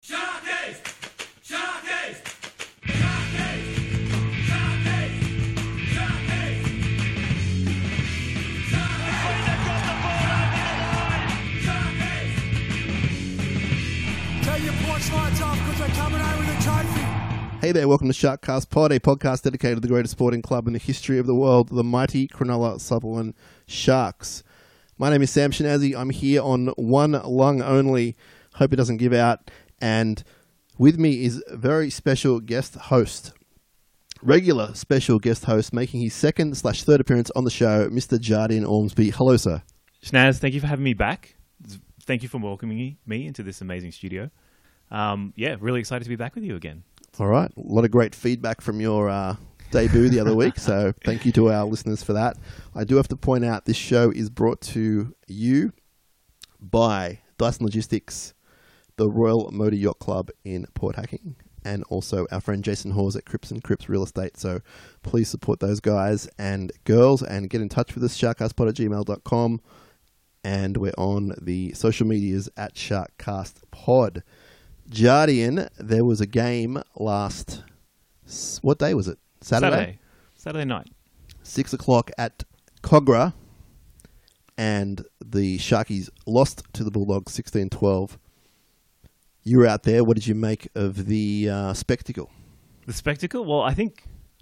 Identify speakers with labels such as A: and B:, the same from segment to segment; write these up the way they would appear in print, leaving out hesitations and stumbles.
A: Sharkies! Sharkies! Sharkies! Sharkies! Sharkies!
B: Tell your porch lights off because they're coming out with a trophy.
C: Hey there, welcome to Sharkcast Pod, a podcast dedicated to the greatest sporting club in the history of the world, the mighty Cronulla Sutherland Sharks. My name is Sam Shinazi. I'm here on one lung only. Hope it doesn't give out. And with me is a very special guest host, regular special guest host, making his second/third appearance on the show, Mr. Jardine Ormsby. Hello, sir.
D: Shnaz, thank you for having me back. Thank you for welcoming me into this amazing studio. Really excited to be back with you again.
C: All right. A lot of great feedback from your debut the other week, so thank you to our listeners for that. I do have to point out this show is brought to you by Dyson Logistics, the Royal Motor Yacht Club in Port Hacking, and also our friend Jason Hawes at Cripps & Cripps Real Estate. So please support those guys and girls and get in touch with us, sharkcastpod@gmail.com. And we're on the social medias at SharkcastPod. Jardine, there was a game last... What day was it? Saturday
D: night.
C: 6 o'clock at Kogarah. And the Sharkies lost to the Bulldogs 16-12. You were out there. What did you make of the spectacle?
D: The spectacle? Well, I think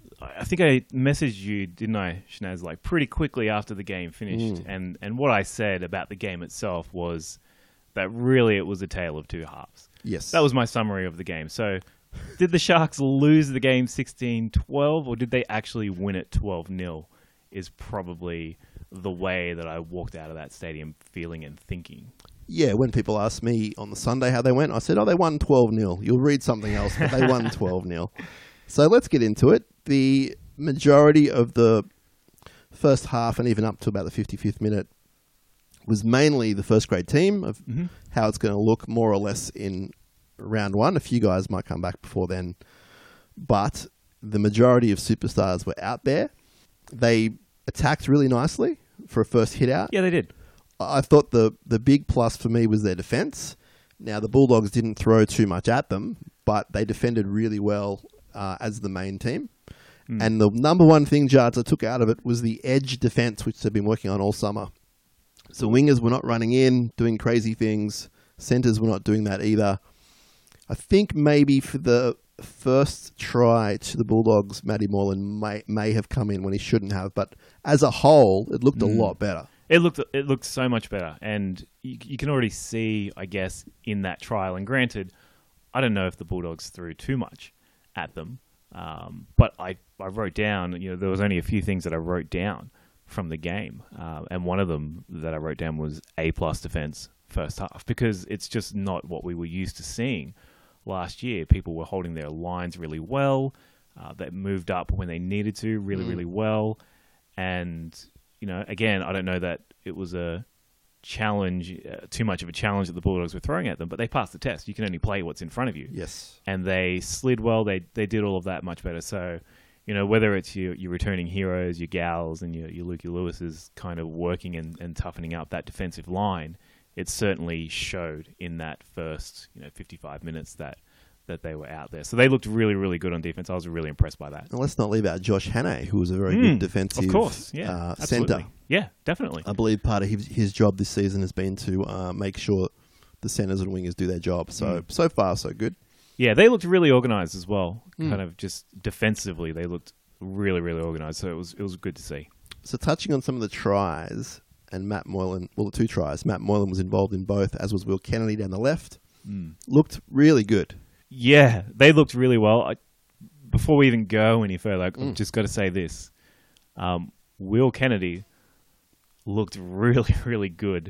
D: I messaged you, didn't I, Shnaz, like pretty quickly after the game finished. And what I said about the game itself was that really it was a tale of two halves.
C: Yes.
D: That was my summary of the game. So did the Sharks lose the game 16-12 or did they actually win it 12-0 is probably the way that I walked out of that stadium feeling and thinking.
C: Yeah, when people asked me on the Sunday how they went, I said, they won 12-0. You'll read something else, but they won 12-0. So let's get into it. The majority of the first half and even up to about the 55th minute was mainly the first grade team of how it's going to look more or less in round one. A few guys might come back before then, but the majority of superstars were out there. They attacked really nicely for a first hit out.
D: Yeah, they did.
C: I thought the big plus for me was their defence. Now, the Bulldogs didn't throw too much at them, but they defended really well as the main team. And the number one thing, Jards, I took out of it was the edge defence, which they've been working on all summer. So wingers were not running in, doing crazy things. Centres were not doing that either. I think maybe for the first try to the Bulldogs, Matty Moylan may have come in when he shouldn't have. But as a whole, it looked a lot better.
D: It looked so much better, and you can already see, I guess, in that trial. And granted, I don't know if the Bulldogs threw too much at them, but I wrote down. There was only a few things that I wrote down from the game, and one of them that I wrote down was A+ defense first half, because it's just not what we were used to seeing last year. People were holding their lines really well. They moved up when they needed to really well, and again, I don't know that it was a challenge, too much of a challenge that the Bulldogs were throwing at them, but they passed the test. You can only play what's in front of you.
C: Yes. And
D: they slid well. They did all of that much better. So, whether it's your returning heroes, your Gals, and your Lukey Lewis's kind of working and toughening up that defensive line, it certainly showed in that first 55 minutes that they were out there. So they looked really, really good on defense. I was really impressed by that.
C: And let's not leave out Josh Hannay, who was a very good defensive centre.
D: Yeah, definitely.
C: I believe part of his job this season has been to make sure the centres and wingers do their job. So far, so good.
D: Yeah, they looked really organised as well. Kind of just defensively, they looked really, really organised. So it was good to see.
C: So touching on some of the tries, and Matt Moylan, the two tries, Matt Moylan was involved in both, as was Will Kennedy down the left. Looked really good.
D: Yeah, they looked really well. Before we even go any further, I've just got to say this. Will Kennedy looked really, really good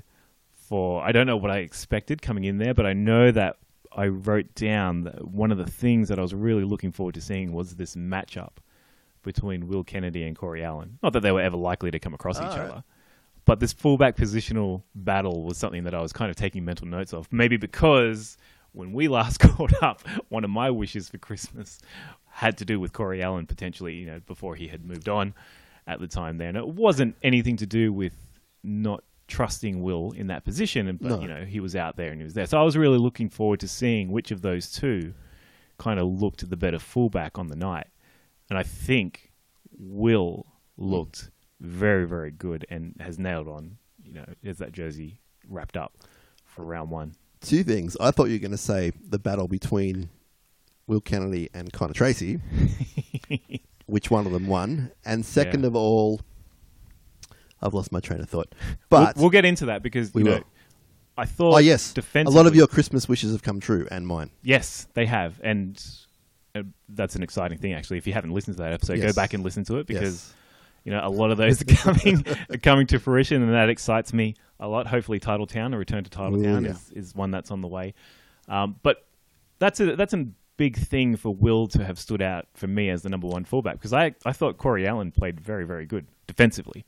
D: I don't know what I expected coming in there, but I know that I wrote down that one of the things that I was really looking forward to seeing was this matchup between Will Kennedy and Corey Allen. Not that they were ever likely to come across each other, but this fullback positional battle was something that I was kind of taking mental notes of. Maybe because when we last caught up, one of my wishes for Christmas had to do with Corey Allen potentially, before he had moved on at the time there. And it wasn't anything to do with not trusting Will in that position, but
C: No.
D: you know, he was out there and he was there. So I was really looking forward to seeing which of those two kind of looked the better fullback on the night. And I think Will looked very, very good and has nailed on, you know, has that jersey wrapped up for round one.
C: Two things. I thought you were going to say the battle between Will Kennedy and Connor Tracy, which one of them won. And second
D: Yeah.
C: of all, I've lost my train of thought. But
D: we'll get into that because,
C: We
D: you know,
C: will.
D: I thought
C: oh yes, a
D: defensively,
C: lot of your Christmas wishes have come true, and mine.
D: yes, they have. And that's an exciting thing, actually. If you haven't listened to that episode,
C: Yes.
D: go back and listen to it because
C: Yes.
D: you know, a lot of those are coming to fruition, and that excites me a lot. Hopefully, Titletown, a return to Titletown,
C: Ooh, yeah.
D: is one that's on the way. But that's a big thing for Will to have stood out for me as the number one fullback, because I thought Corey Allen played very, very good defensively.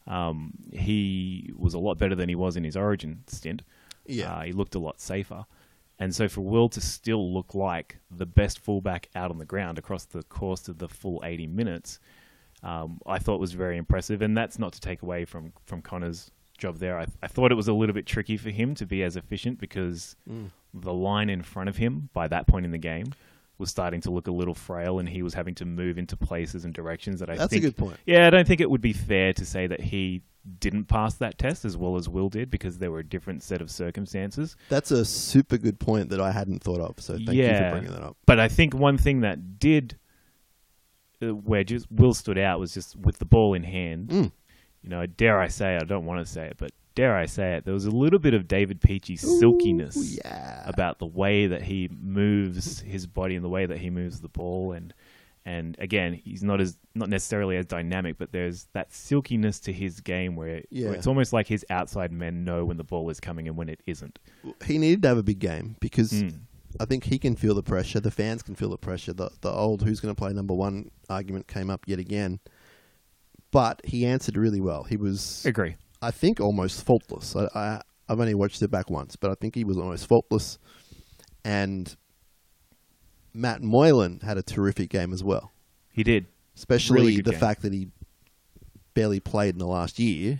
D: He was a lot better than he was in his Origin stint.
C: Yeah.
D: He looked a lot safer. And so for Will to still look like the best fullback out on the ground across the course of the full 80 minutes, I thought was very impressive. And that's not to take away from Connor's job there. I thought it was a little bit tricky for him to be as efficient because the line in front of him by that point in the game was starting to look a little frail, and he was having to move into places and directions that I
C: That's
D: think...
C: a good point.
D: Yeah, I don't think it would be fair to say that he didn't pass that test as well as Will did, because there were a different set of circumstances.
C: That's a super good point that I hadn't thought of. So thank you for bringing that up.
D: But I think one thing that did, where just Will stood out, was just with the ball in hand. You know, dare I say, I don't want to say it, but dare I say it, there was a little bit of David Peachy silkiness
C: Yeah.
D: about the way that he moves his body and the way that he moves the ball. And again, he's not necessarily as dynamic, but there's that silkiness to his game where it's almost like his outside men know when the ball is coming and when it isn't.
C: He needed to have a big game because I think he can feel the pressure. The fans can feel the pressure. The old who's going to play number one argument came up yet again. But he answered really well. He was,
D: Agree.
C: I think, almost faultless. I've only watched it back once, but I think he was almost faultless. And Matt Moylan had a terrific game as well.
D: He did.
C: Especially
D: Really good
C: the
D: game.
C: fact that he barely played in the last year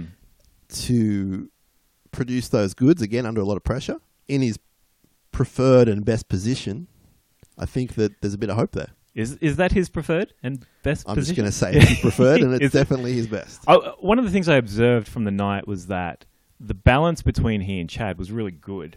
C: to produce those goods, again, under a lot of pressure, in his preferred and best position. I think that there's a bit of hope there.
D: Is that his preferred and best
C: I'm
D: position?
C: just going to say it's his preferred, and it's
D: Is it?
C: definitely his best.
D: One of the things I observed from the night was that the balance between he and Chad was really good.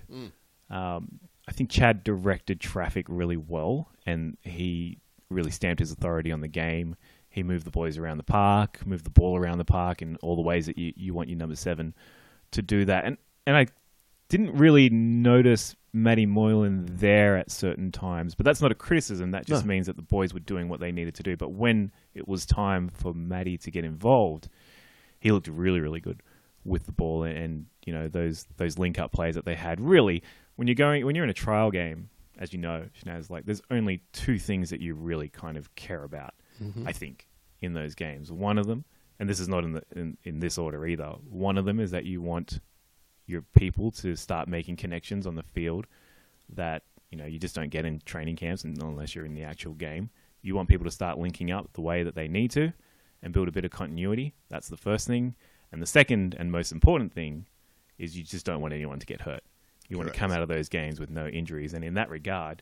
D: I think Chad directed traffic really well, and he really stamped his authority on the game. He moved the boys around the park, moved the ball around the park in all the ways that you want your number 7 to do that. And I didn't really notice Matty Moylan there at certain times, but that's not a criticism. That just means that the boys were doing what they needed to do. But when it was time for Matty to get involved, he looked really, really good with the ball, and you know those link-up plays that they had. Really, when you're in a trial game, as you know, Shanaz, like there's only two things that you really kind of care about. I think in those games, one of them, and this is not in this order either. One of them is that you want your people to start making connections on the field that you just don't get in training camps unless you're in the actual game. You want people to start linking up the way that they need to and build a bit of continuity. That's the first thing. And the second and most important thing is you just don't want anyone to get hurt. You want to come out of those games with no injuries. And in that regard,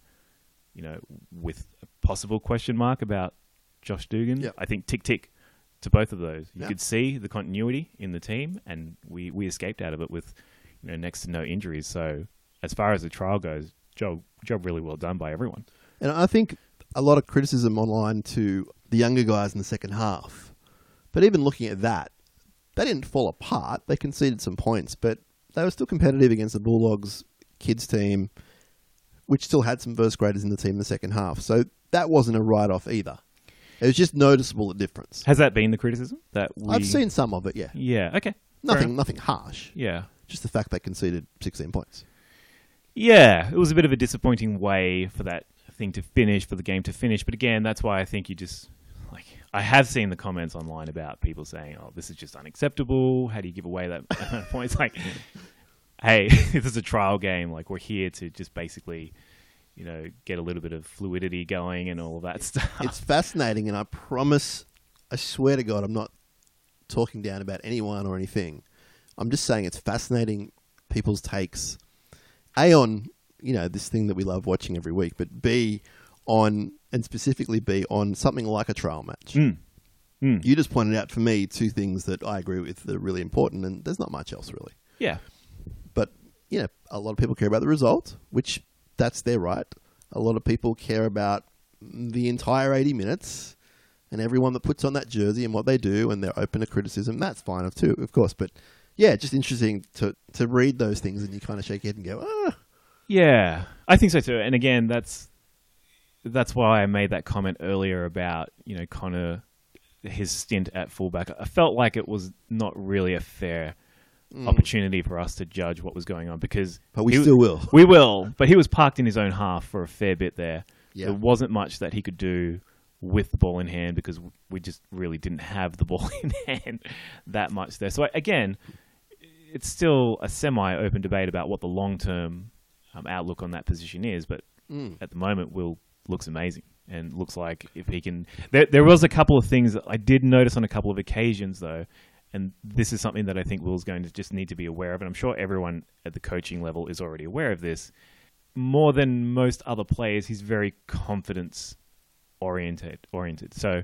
D: with a possible question mark about Josh Dugan, I think tick to both of those. You could see the continuity in the team, and we escaped out of it with next to no injuries. So as far as the trial goes, job really well done by everyone.
C: And I think a lot of criticism online to the younger guys in the second half. But even looking at that, they didn't fall apart. They conceded some points, but they were still competitive against the Bulldogs kids team, which still had some first graders in the team in the second half. So that wasn't a write-off either. It was just noticeable the difference.
D: Has that been the criticism?
C: I've seen some of it, yeah.
D: Yeah, okay.
C: Nothing harsh.
D: Yeah.
C: Just the fact they conceded 16 points.
D: Yeah, it was a bit of a disappointing way for that thing to finish, for the game to finish. But again, that's why I think you just... I have seen the comments online about people saying, oh, this is just unacceptable. How do you give away that point? It's like, hey, this is a trial game. Like, we're here to just basically, get a little bit of fluidity going and all of that stuff.
C: It's fascinating, and I swear to God, I'm not talking down about anyone or anything. I'm just saying it's fascinating people's takes. A, on, this thing that we love watching every week, but B, and specifically B, on something like a trial match. You just pointed out for me two things that I agree with that are really important, and there's not much else really.
D: Yeah.
C: But, a lot of people care about the result, which that's their right. A lot of people care about the entire 80 minutes and everyone that puts on that jersey and what they do, and they're open to criticism. That's fine too, of course. But yeah, just interesting to read those things, and you kind of shake your head and go, ah.
D: Yeah, I think so too. And again, that's why I made that comment earlier about, Connor, his stint at fullback. I felt like it was not really a fair opportunity for us to judge what was going on, because
C: but we still will.
D: We will, but he was parked in his own half for a fair bit there.
C: Yeah.
D: There wasn't much that he could do with the ball in hand, because we just really didn't have the ball in hand that much there. So again, it's still a semi-open debate about what the long-term outlook on that position is, but at the moment, Will looks amazing, and looks like if he can... There was a couple of things that I did notice on a couple of occasions, though, and this is something that I think Will's going to just need to be aware of, and I'm sure everyone at the coaching level is already aware of this. More than most other players, he's very confidence-oriented. So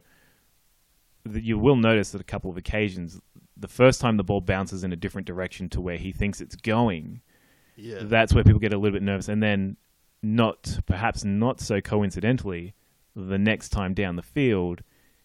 D: you will notice that a couple of occasions, the first time the ball bounces in a different direction to where he thinks it's going, that's where people get a little bit nervous. And then, perhaps not so coincidentally, the next time down the field,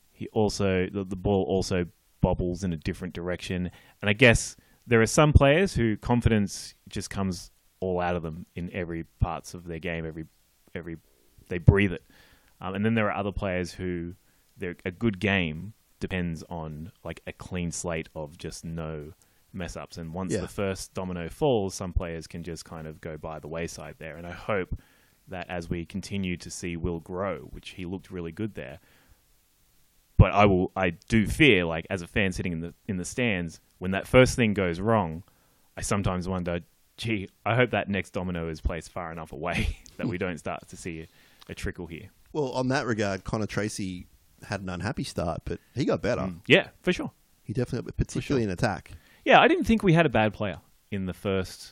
D: the ball also bobbles in a different direction. And I guess there are some players who confidence just comes all out of them in every parts of their game. They breathe it. And then there are other players who a good game depends on like a clean slate of just no mess ups. And once the first domino falls, some players can just kind of go by the wayside there. And I hope that as we continue to see Will grow, which he looked really good there, but I do fear, like as a fan sitting in the stands, when that first thing goes wrong, I sometimes wonder, gee, I hope that next domino is placed far enough away that we don't start to see a trickle here.
C: Well, on that regard, Connor Tracy had an unhappy start, but he got better.
D: Yeah, for sure.
C: He definitely, particularly in attack.
D: Yeah, I didn't think we had a bad player in the first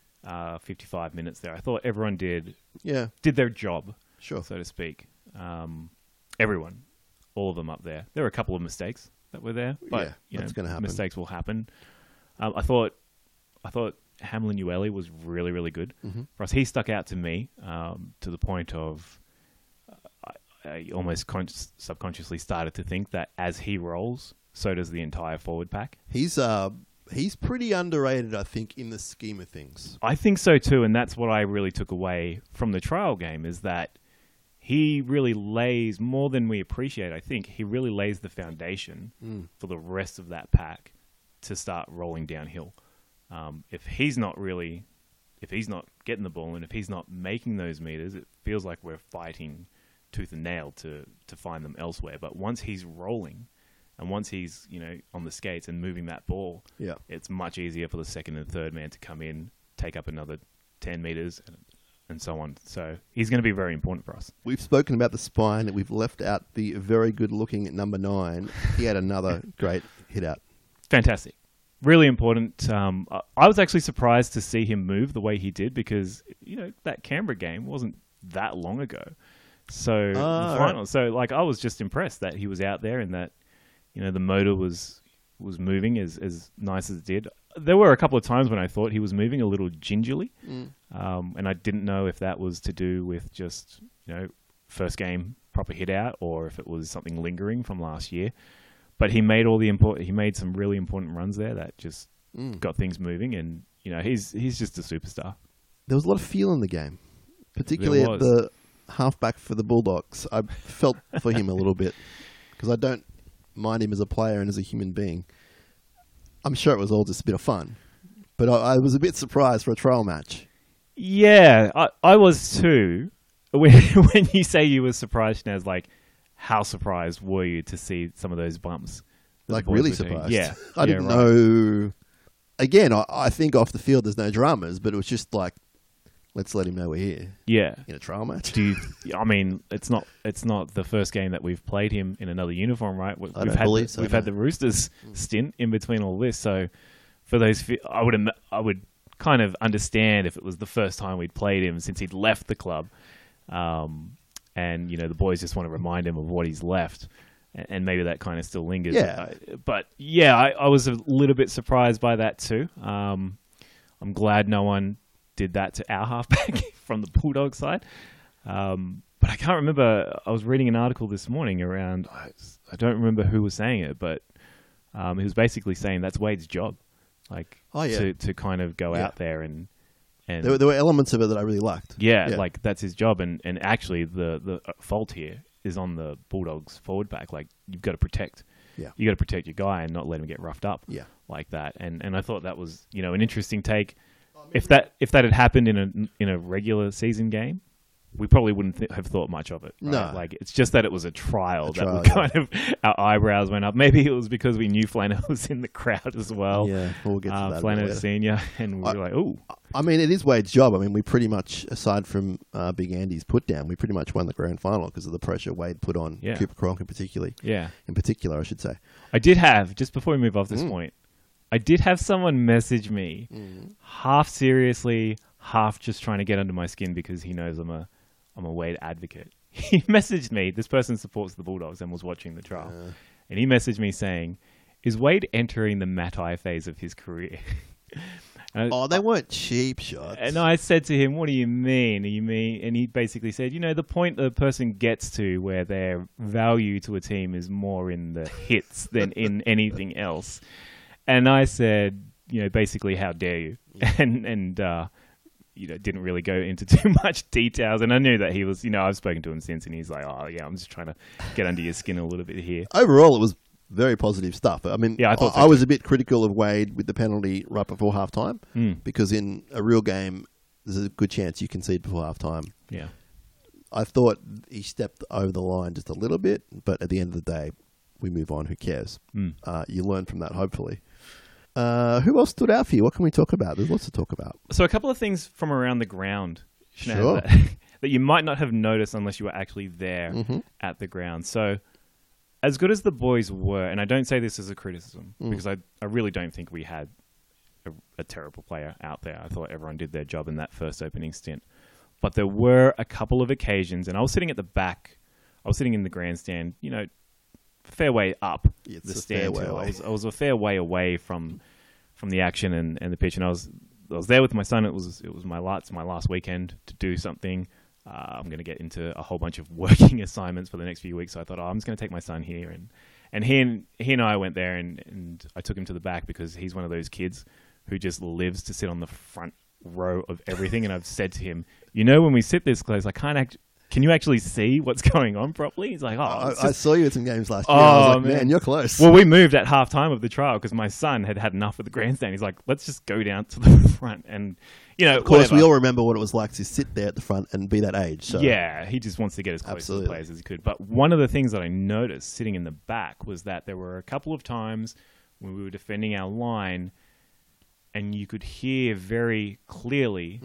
D: 55 minutes there. I thought everyone did their job, so to speak. Everyone, all of them up there. There were a couple of mistakes that were there, but
C: that's going to happen.
D: Mistakes will happen. I thought Hamlin Ueli was really, really good for us. He stuck out to me to the point of I almost subconsciously started to think that as he rolls, so does the entire forward pack.
C: He's pretty underrated, I think, in the scheme of things.
D: I think so too, and that's what I really took away from the trial game, is that he really lays, more than we appreciate, I think, he really lays the foundation for the rest of that pack to start rolling downhill. If he's not getting the ball, and if he's not making those meters, it feels like we're fighting tooth and nail to find them elsewhere. But once he's rolling, and once he's on the skates and moving that ball, it's much easier for the second and third man to come in, take up another 10 meters, and so on. So he's going to be very important for us. We've
C: spoken about the spine. We've left out the very good-looking number 9. He had another great hit out.
D: Fantastic. Really important. I was actually surprised to see him move the way he did, because that Canberra game wasn't that long ago. So the final. Right. So I was just impressed that he was out there, and that the motor was moving as nice as it did. There were a couple of times when I thought he was moving a little gingerly, and I didn't know if that was to do with just first game proper hit out, or if it was something lingering from last year. But he made some really important runs there that just got things moving, and he's just a superstar.
C: There was a lot of feel in the game, particularly at the halfback for the Bulldogs. I felt for him a little bit, because I don't mind him as a player and as a human being. I'm sure it was all just a bit of fun, but I was a bit surprised for a trial match.
D: Yeah, I was too. When you say you were surprised, Naz, how surprised were you to see some of those bumps?
C: Really surprised.
D: Yeah.
C: I didn't know. Again, I think off the field there's no dramas, but it was just let's let him know we're here.
D: Yeah.
C: In a trial match.
D: It's not the first game that we've played him in another uniform, right? We've
C: I don't believe so.
D: We've had the Roosters stint in between all this, so for those, I would kind of understand if it was the first time we'd played him since he'd left the club, and the boys just want to remind him of what he's left, and maybe that kind of still lingers.
C: Yeah.
D: But yeah, I was a little bit surprised by that too. I'm glad no one did that to our halfback from the Bulldog side. But I can't remember. I was reading an article this morning around. I don't remember who was saying it, but he was basically saying that's Wade's job, to kind of go out there and
C: there were elements of it that I really liked.
D: Yeah, like that's his job, and actually the fault here is on the Bulldogs forward back. Like you've got to protect.
C: Yeah.
D: You got to protect your guy and not let him get roughed up.
C: Yeah.
D: Like that, and I thought that was an interesting take. If that had happened in a regular season game, we probably wouldn't have thought much of it. Right?
C: No.
D: Like it's just that it was a trial that we kind of our eyebrows went up. Maybe it was because we knew Flano was in the crowd as well.
C: Yeah, we'll get to that.
D: Flano Senior, and we were like, "Ooh."
C: I mean, it is Wade's job. I mean, we pretty much, aside from Big Andy's put down, we pretty much won the grand final because of the pressure Wade put on Cooper Cronk in particular.
D: Yeah,
C: in particular, I should say.
D: I did have, just before we move off this point, I did have someone message me, half seriously, half just trying to get under my skin because he knows I'm a Wade advocate. He messaged me. This person supports the Bulldogs and was watching the trial, and he messaged me saying, "Is Wade entering the Matai phase of his career?"
C: They weren't cheap shots.
D: And I said to him, "What do you mean? And he basically said, the point the person gets to where their value to a team is more in the hits than in anything else." And I said, basically, how dare you? And didn't really go into too much details. And I knew that he was, I've spoken to him since, and he's like, "Oh yeah, I'm just trying to get under your skin a little bit here."
C: Overall, it was very positive stuff. I mean,
D: I thought so
C: I was a bit critical of Wade with the penalty right before halftime because in a real game, there's a good chance you concede before halftime.
D: Yeah,
C: I thought he stepped over the line just a little bit, but at the end of the day, we move on. Who cares? You learn from that, hopefully. Who else stood out for you? What can we talk about? There's lots to talk about.
D: So a couple of things from around the ground,
C: Sure.
D: that you might not have noticed unless you were actually there at the ground. So as good as the boys were, and I don't say this as a criticism, because I really don't think we had a terrible player out there. I thought everyone did their job in that first opening stint. But there were a couple of occasions, and I was sitting at the back. I was sitting in the grandstand, fair way up the stand. I was a fair way away from the action and the pitch, and I was there with my son. It was my last weekend to do something. I'm going to get into a whole bunch of working assignments for the next few weeks. So I thought, I'm just going to take my son here, and he and I went there, and I took him to the back because he's one of those kids who just lives to sit on the front row of everything. And I've said to him, when we sit this close, I can't can you actually see what's going on properly? He's like,
C: I saw you at some games last year. I was like, man, you're close.
D: Well, we moved at halftime of the trial because my son had enough of the grandstand. He's like, let's just go down to the front. And,
C: of course, we all remember what it was like to sit there at the front and be that age. So.
D: Yeah, he just wants to get as close to the players as he could. But one of the things that I noticed sitting in the back was that there were a couple of times when we were defending our line and you could hear very clearly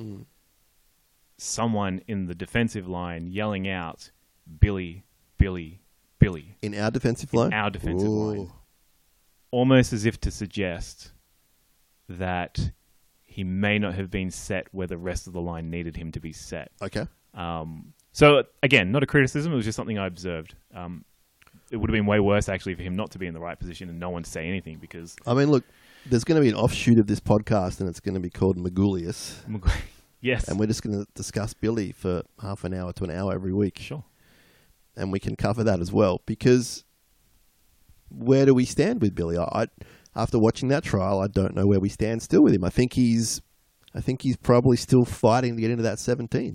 D: someone in the defensive line yelling out, "Billy, Billy, Billy."
C: In our defensive line?
D: Our defensive line. Almost as if to suggest that he may not have been set where the rest of the line needed him to be set.
C: Okay.
D: So, again, not a criticism. It was just something I observed. It would have been way worse, actually, for him not to be in the right position and no one to say anything because...
C: I mean, look, there's going to be an offshoot of this podcast and it's going to be called Magulius.
D: Yes.
C: And we're just going to discuss Billy for half an hour to an hour every week.
D: Sure.
C: And we can cover that as well because where do we stand with Billy? After watching that trial, I don't know where we stand still with him. I think he's probably still fighting to get into that 17.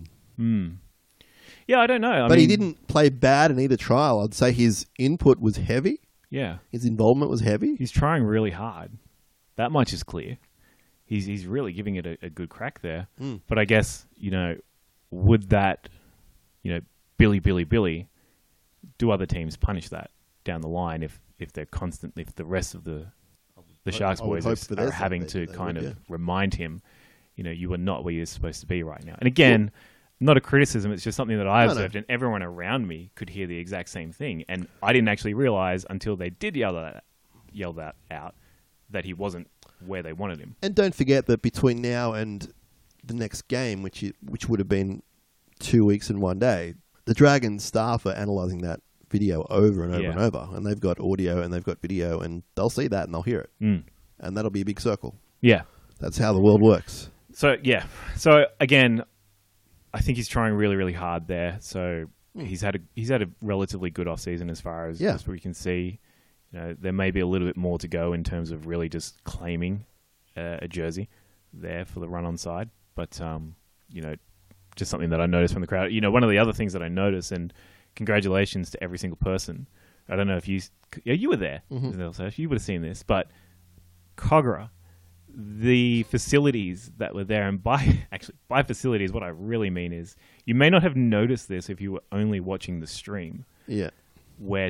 D: Yeah, I don't know.
C: But he didn't play bad in either trial. I'd say his input was heavy.
D: Yeah.
C: His involvement was heavy.
D: He's trying really hard. That much is clear. He's really giving it a good crack there. But I guess, would that, Billy, Billy, Billy, do other teams punish that down the line if they're constantly, if the rest of the Sharks boys are having to kind of remind him, you are not where you're supposed to be right now. And again, not a criticism, it's just something that I observed and everyone around me could hear the exact same thing. And I didn't actually realize until they did yell that out that he wasn't where they wanted him.
C: And don't forget that between now and the next game, which would have been 2 weeks and 1 day, the Dragons staff are analysing that video over and over and over. And they've got audio and they've got video, and they'll see that and they'll hear it. And that'll be a big circle.
D: Yeah.
C: That's how the world works.
D: So, yeah. So, again, I think he's trying really, really hard there. So, he's had a relatively good off-season as far as we can see. You know, there may be a little bit more to go in terms of really just claiming a jersey there for the run-on side. But, you know, just something that I noticed from the crowd. You know, one of the other things that I noticed, and congratulations to every single person. I don't know if you were there. So you would have seen this. But Kogarah, the facilities that were there, and by facilities, what I really mean is you may not have noticed this if you were only watching the stream.
C: Yeah.
D: Where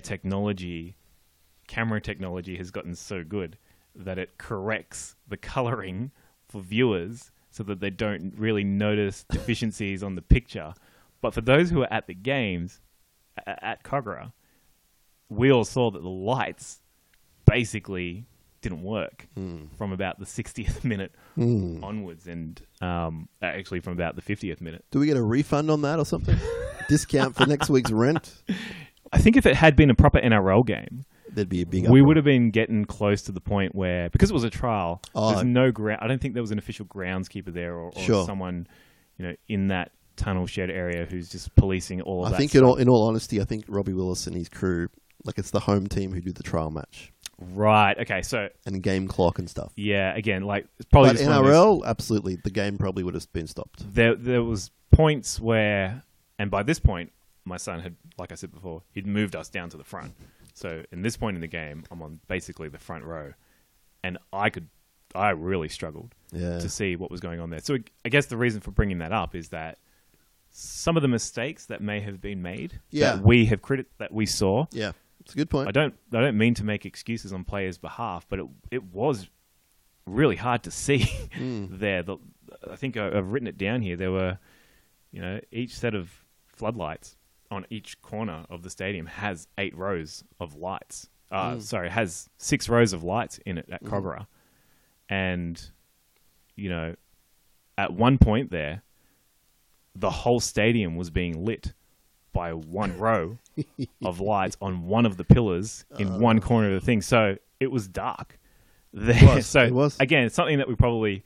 D: camera technology has gotten so good that it corrects the coloring for viewers so that they don't really notice deficiencies on the picture. But for those who are at the games, at Kogarah, we all saw that the lights basically didn't work from about the 60th minute onwards, and actually from about the 50th minute.
C: Do we get a refund on that or something? Discount for next week's rent?
D: I think if it had been a proper NRL game,
C: there'd be a big
D: we
C: uproar.
D: would have been getting close to the point where, because it was a trial, there's no ground. I don't think there was an official groundskeeper there or someone, you know, in that tunnel shed area who's just policing all of that.
C: I think
D: stuff.
C: in all honesty, I think Robbie Willis and his crew, like it's the home team who do the trial match.
D: Right. Okay. So
C: and game clock and stuff.
D: Yeah. Again, like it's probably
C: but
D: just
C: NRL, absolutely, the game probably would have been stopped.
D: There was points where, and by this point, my son had, like I said before, he'd moved us down to the front. So in this point in the game, I'm on basically the front row, and I really struggled to see what was going on there. So I guess the reason for bringing that up is that some of the mistakes that may have been made that we saw.
C: Yeah, it's a good point.
D: I don't mean to make excuses on players' behalf, but it was really hard to see there. I think I've written it down here. There were, you know, each set of floodlights on each corner of the stadium has 8 rows of lights. Has 6 rows of lights in it at Kogarah. And, you know, at one point there, the whole stadium was being lit by one row of lights on one of the pillars in one corner of the thing. So it was dark there.
C: It was.
D: Again, it's something that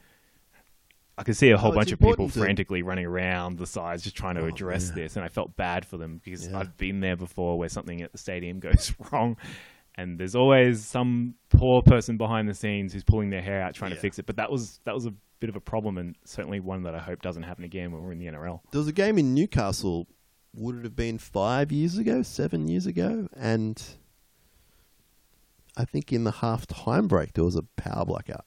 D: I could see a whole bunch of people frantically running around the sides just trying to address this, and I felt bad for them because I've been there before where something at the stadium goes wrong, and there's always some poor person behind the scenes who's pulling their hair out trying to fix it. But that was a bit of a problem, and certainly one that I hope doesn't happen again when we're in the NRL.
C: There was a game in Newcastle, would it have been 7 years ago? And I think in the half-time break there was a power blackout.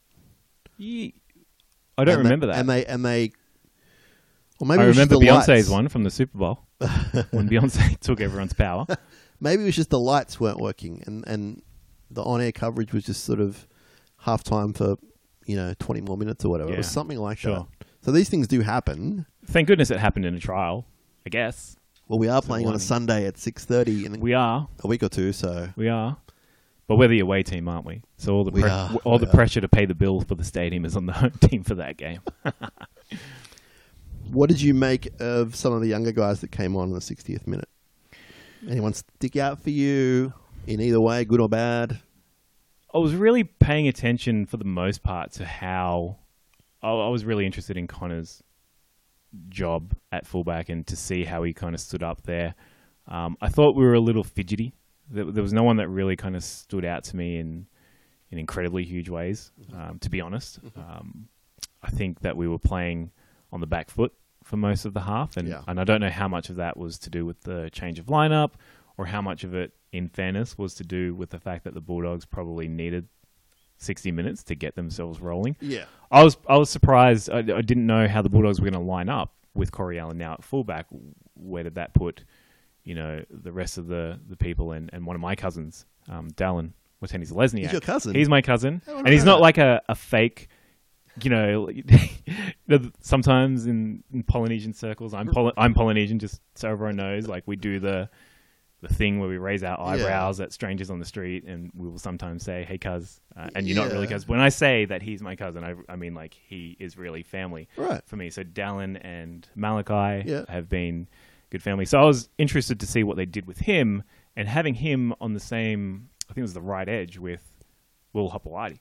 D: I don't remember that.
C: And they or
D: I
C: maybe it was
D: remember
C: just the
D: Beyonce's
C: lights.
D: one from the Super Bowl when Beyonce took everyone's power.
C: Maybe it was just the lights weren't working, and the on-air coverage was just sort of half-time for 20 more minutes or whatever. It was something like that. So these things do happen.
D: Thank goodness it happened in a trial, I guess.
C: Well, we are playing on a Sunday at 6:30 in
D: a
C: week or two, so
D: we are. But we're the away team, aren't we? So all the pressure to pay the bill for the stadium is on the home team for that game.
C: What did you make of some of the younger guys that came on in the 60th minute? Anyone stick out for you in either way, good or bad?
D: I was really paying attention for the most part to how I was really interested in Connor's job at fullback and to see how he kind of stood up there. I thought we were a little fidgety. There was no one that really kind of stood out to me in incredibly huge ways, to be honest. I think that we were playing on the back foot for most of the half, and I don't know how much of that was to do with the change of lineup or how much of it, in fairness, was to do with the fact that the Bulldogs probably needed 60 minutes to get themselves rolling.
C: Yeah,
D: I was surprised. I didn't know how the Bulldogs were going to line up with Corey Allen now at fullback. Where did that put the rest of the people and one of my cousins, Dallin Watene-Zelezniak.
C: He's your cousin?
D: He's my cousin. And he's not like a fake, sometimes in Polynesian circles, I'm Polynesian, just so everyone knows, like we do the thing where we raise our eyebrows at strangers on the street, and we will sometimes say, "Hey, cuz," and you're not really cuz. When I say that he's my cousin, I mean like he is really family for me. So Dallin and Malachi have been good family. So I was interested to see what they did with him, and having him on the same, I think it was the right edge with Will Hopewadi,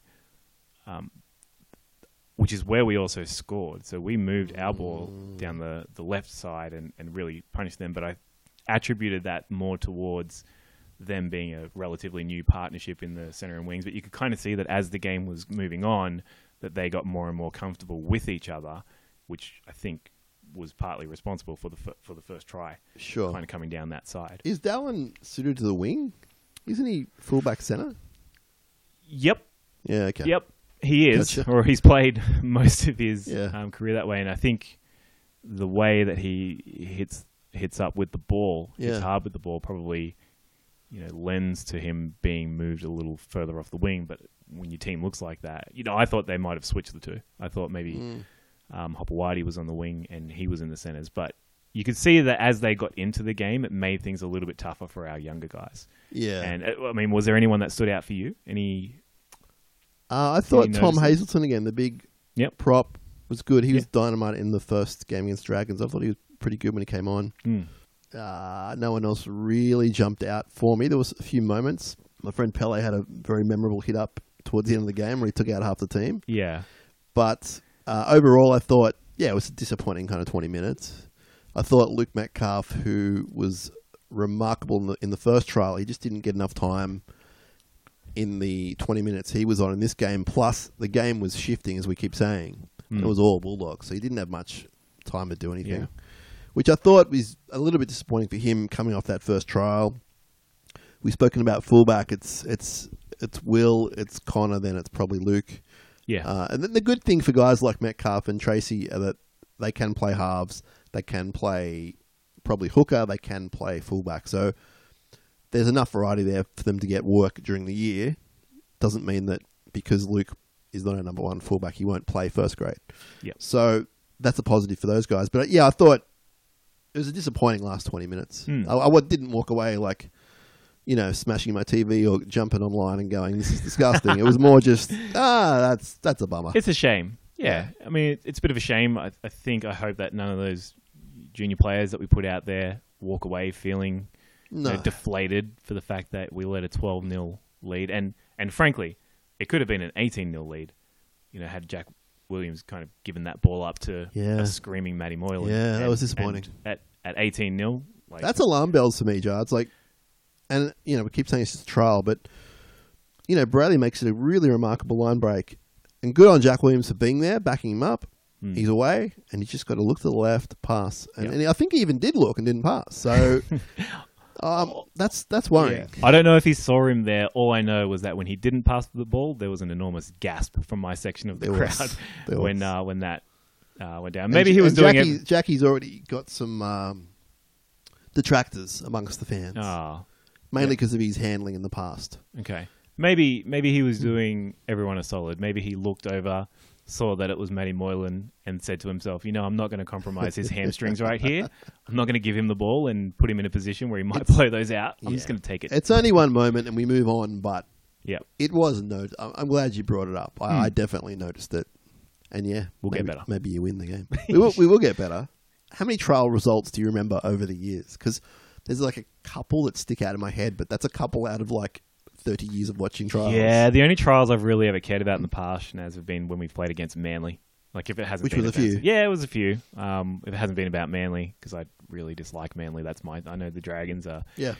D: which is where we also scored. So we moved our ball down the left side and really punished them. But I attributed that more towards them being a relatively new partnership in the center and wings. But you could kind of see that as the game was moving on, that they got more and more comfortable with each other, which I think was partly responsible for the first try.
C: Sure.
D: Kind of coming down that side.
C: Is Dallin suited to the wing? Isn't he fullback center?
D: Yep.
C: Yeah, okay.
D: Yep, he is.
C: Gotcha.
D: Or he's played most of his
C: Yeah.
D: career that way. And I think the way that he hits up with the ball, hits hard with the ball, probably lends to him being moved a little further off the wing. But when your team looks like that, I thought they might have switched the two. I thought maybe Hopewadi was on the wing and he was in the centers. But you could see that as they got into the game, it made things a little bit tougher for our younger guys.
C: Yeah.
D: And I mean, was there anyone that stood out for you?
C: I thought Tom
D: noticed
C: Hazelton again, the big prop, was good. He was dynamite in the first game against Dragons. I thought he was pretty good when he came on. No one else really jumped out for me. There was a few moments. My friend Pele had a very memorable hit up towards the end of the game where he took out half the team.
D: Yeah.
C: But overall, I thought, it was a disappointing kind of 20 minutes. I thought Luke Metcalf, who was remarkable in the first trial, he just didn't get enough time in the 20 minutes he was on in this game. Plus, the game was shifting, as we keep saying. It was all Bulldogs, so he didn't have much time to do anything, which I thought was a little bit disappointing for him coming off that first trial. We've spoken about fullback. It's Will, it's Connor, then it's probably Luke.
D: Yeah.
C: And then the good thing for guys like Metcalf and Tracy are that they can play halves, they can play probably hooker, they can play fullback. So there's enough variety there for them to get work during the year. Doesn't mean that because Luke is not a number one fullback, he won't play first grade.
D: Yep.
C: So that's a positive for those guys. But I thought it was a disappointing last 20 minutes. I didn't walk away like, smashing my TV or jumping online and going, this is disgusting. It was more just, that's a bummer.
D: It's a shame. Yeah. I mean, it's a bit of a shame. I hope that none of those junior players that we put out there walk away feeling deflated for the fact that we let a 12-0 lead. And frankly, it could have been an 18-0 lead, had Jack Williams kind of given that ball up to a screaming Matty Moylan.
C: Yeah, that was disappointing.
D: At 18-0.
C: That's alarm bells for me, Jar. It's like, and, we keep saying it's just a trial, but, Bradley makes it a really remarkable line break. And good on Jack Williams for being there, backing him up. He's away, and he's just got to look to the left, pass. And I think he even did look and didn't pass. So that's worrying.
D: Yeah. I don't know if he saw him there. All I know was that when he didn't pass the ball, there was an enormous gasp from my section of the crowd when that went down. Maybe he was doing it.
C: Jackie's already got some detractors amongst the fans. Mainly because of his handling in the past.
D: Okay. Maybe he was doing everyone a solid. Maybe he looked over, saw that it was Matty Moylan, and said to himself, I'm not going to compromise his hamstrings right here. I'm not going to give him the ball and put him in a position where he might blow those out. I'm just going to take it.
C: It's only one moment and we move on, but
D: it
C: was I'm glad you brought it up. I definitely noticed it. And
D: we'll get better.
C: Maybe you win the game. we will get better. How many trial results do you remember over the years? Because there's like a couple that stick out in my head, but that's a couple out of like 30 years of watching trials.
D: Yeah, the only trials I've really ever cared about in the past, Naz, have been when we've played against Manly. Like if it hasn't
C: Which
D: been
C: was a few.
D: Yeah, it was a few. If it hasn't been about Manly, because I really dislike Manly. I know the Dragons are. Yeah.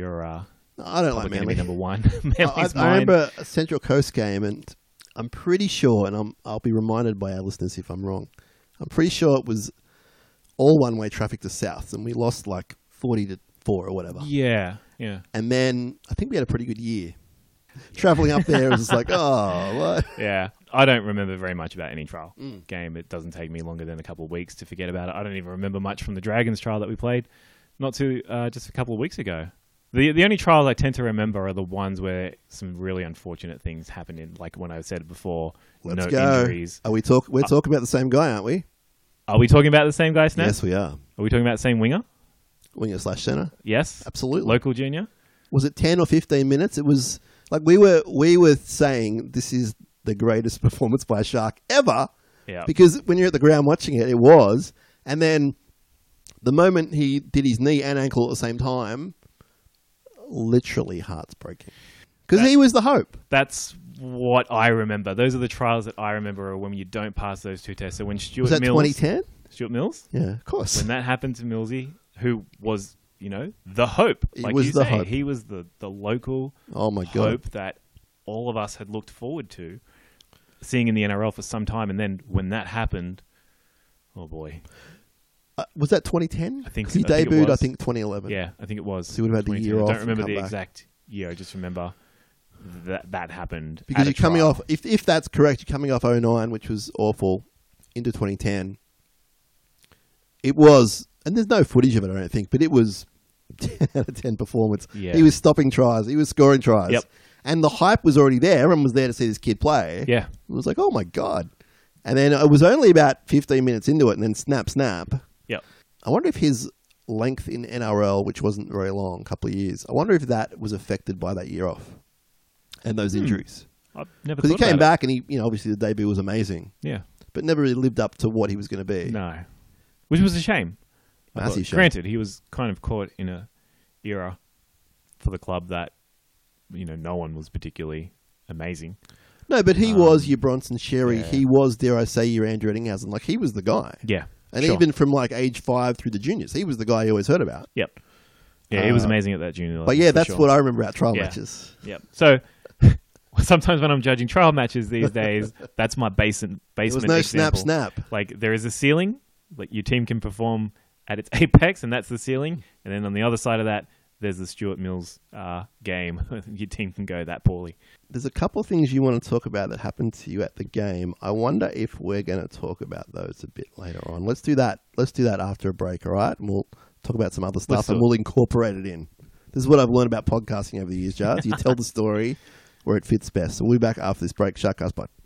C: I don't like Manly.
D: Number one.
C: I remember a Central Coast game, and I'm pretty sure, and I'll be reminded by our listeners if I'm wrong. I'm pretty sure it was all one-way traffic to South, and we lost like 40-4 or whatever.
D: Yeah.
C: And then I think we had a pretty good year. Traveling up there was just like, what?
D: Yeah. I don't remember very much about any trial game. It doesn't take me longer than a couple of weeks to forget about it. I don't even remember much from the Dragons trial that we played just a couple of weeks ago. The only trials I tend to remember are the ones where some really unfortunate things happened in, like when I said it before,
C: Let's go.
D: Injuries.
C: We're talking about the same guy, aren't we?
D: Are we talking about the same guy, Snap?
C: Yes, we are.
D: Are we talking about the same winger?
C: Winger/center.
D: Yes.
C: Absolutely.
D: Local junior.
C: Was it 10 or 15 minutes? It was like we were saying this is the greatest performance by a Shark ever.
D: Yeah.
C: Because when you're at the ground watching it, it was. And then the moment he did his knee and ankle at the same time, literally hearts breaking. Because he was the hope.
D: That's what I remember. Those are the trials that I remember when you don't pass those two tests. So when Stuart
C: Was that
D: Mills...
C: 2010?
D: Stuart Mills?
C: Yeah, of course.
D: When that happened to Millsy, who was, the hope.
C: He
D: Like
C: was
D: you
C: the
D: say,
C: hope.
D: he was the local
C: Oh my God.
D: hope that all of us had looked forward to seeing in the NRL for some time. And then when that happened, oh boy.
C: Was that 2010?
D: I think
C: He
D: so. I think it
C: debuted, I
D: was.
C: think, 2011.
D: Yeah, I think it was.
C: So he would have had the
D: 2010.
C: year off
D: I
C: and
D: don't remember
C: come
D: the
C: back.
D: exact year. I just remember that happened.
C: Because
D: at a
C: you're coming
D: trial.
C: off, if that's correct, you're coming off 09, which was awful, into 2010. It was, and there's no footage of it, I don't think, but it was 10 out of 10 performance.
D: Yeah.
C: He was stopping tries. He was scoring tries.
D: Yep.
C: And the hype was already there. Everyone was there to see this kid play.
D: Yeah.
C: It was like, oh my God. And then it was only about 15 minutes into it, and then snap.
D: Yep.
C: I wonder if his length in NRL, which wasn't very long, a couple of years, I wonder if that was affected by that year off and those injuries.
D: I've never
C: Because he
D: thought about
C: came
D: it.
C: back and he, obviously the debut was amazing,
D: Yeah.
C: but never really lived up to what he was going to be.
D: No. Which was a shame.
C: Massive shame.
D: Granted, he was kind of caught in a era for the club that, no one was particularly amazing.
C: No, but he was your Bronson Sherry.
D: yeah.
C: He was, dare I say, your Andrew Ettinghausen. Like, he was the guy.
D: Yeah.
C: And
D: sure.
C: even from like age 5 through the juniors, he was the guy you always heard about.
D: Yep. Yeah, he was amazing at that junior level.
C: But yeah,
D: for
C: that's
D: sure.
C: what I remember about trial
D: Yeah.
C: matches.
D: Yep. So sometimes when I'm judging trial matches these days, that's my basement
C: There was no
D: example.
C: snap.
D: Like there is a ceiling, like your team can perform at its apex, and that's the ceiling. And then on the other side of that, there's the Stuart Mills game. Your team can go that poorly.
C: There's a couple of things you want to talk about that happened to you at the game. I wonder if we're going to talk about those a bit later on. Let's do that. Let's do that after a break, all right? And we'll talk about some other stuff
D: Let's do
C: and
D: it.
C: we'll incorporate it in. This is what I've learned about podcasting over the years, Jars. You tell the story where it fits best. So we'll be back after this break. Sharkcast Pod.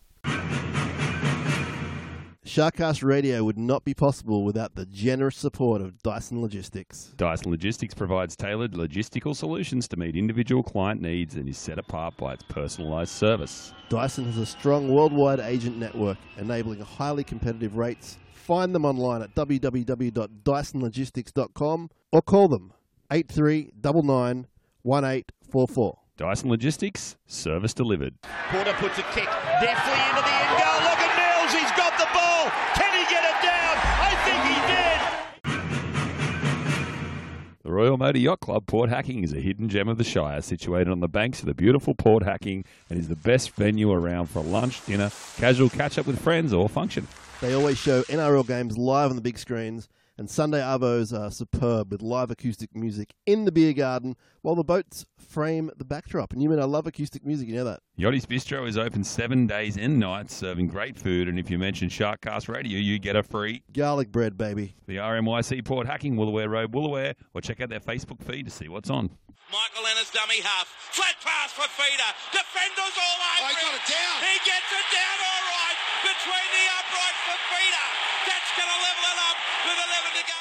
C: Sharkcast Radio would not be possible without the generous support of Dyson Logistics.
E: Dyson Logistics provides tailored logistical solutions to meet individual client needs and is set apart by its personalised service.
C: Dyson has a strong worldwide agent network, enabling highly competitive rates. Find them online at www.dysonlogistics.com or call them 8399 1844.
E: Dyson Logistics, service delivered.
F: Porter puts a kick deftly into the end goal. Look at Mills, he's got the ball. Can he get it down? I think he did.
E: The Royal Motor Yacht Club Port Hacking is a hidden gem of the Shire, situated on the banks of the beautiful Port Hacking, and is the best venue around for lunch, dinner, casual catch-up with friends or function.
C: They always show NRL games live on the big screens, and Sunday Arvos are superb with live acoustic music in the beer garden while the boats frame the backdrop. And you mean I love acoustic music, you know that?
E: Yachty's Bistro is open 7 days and nights, serving great food, and if you mention Sharkcast Radio, you get a free.
C: Garlic bread, baby.
E: The RMYC Port Hacking, Woolooware Road, Woolooware, or check out their Facebook feed to see what's on.
F: Michael Ennis dummy half. Flat pass for Feeder. Defenders all over
B: he got
F: him.
B: it down.
F: He gets it down all right. Between the uprights for Feeder. That's going to level it up with 11 to go.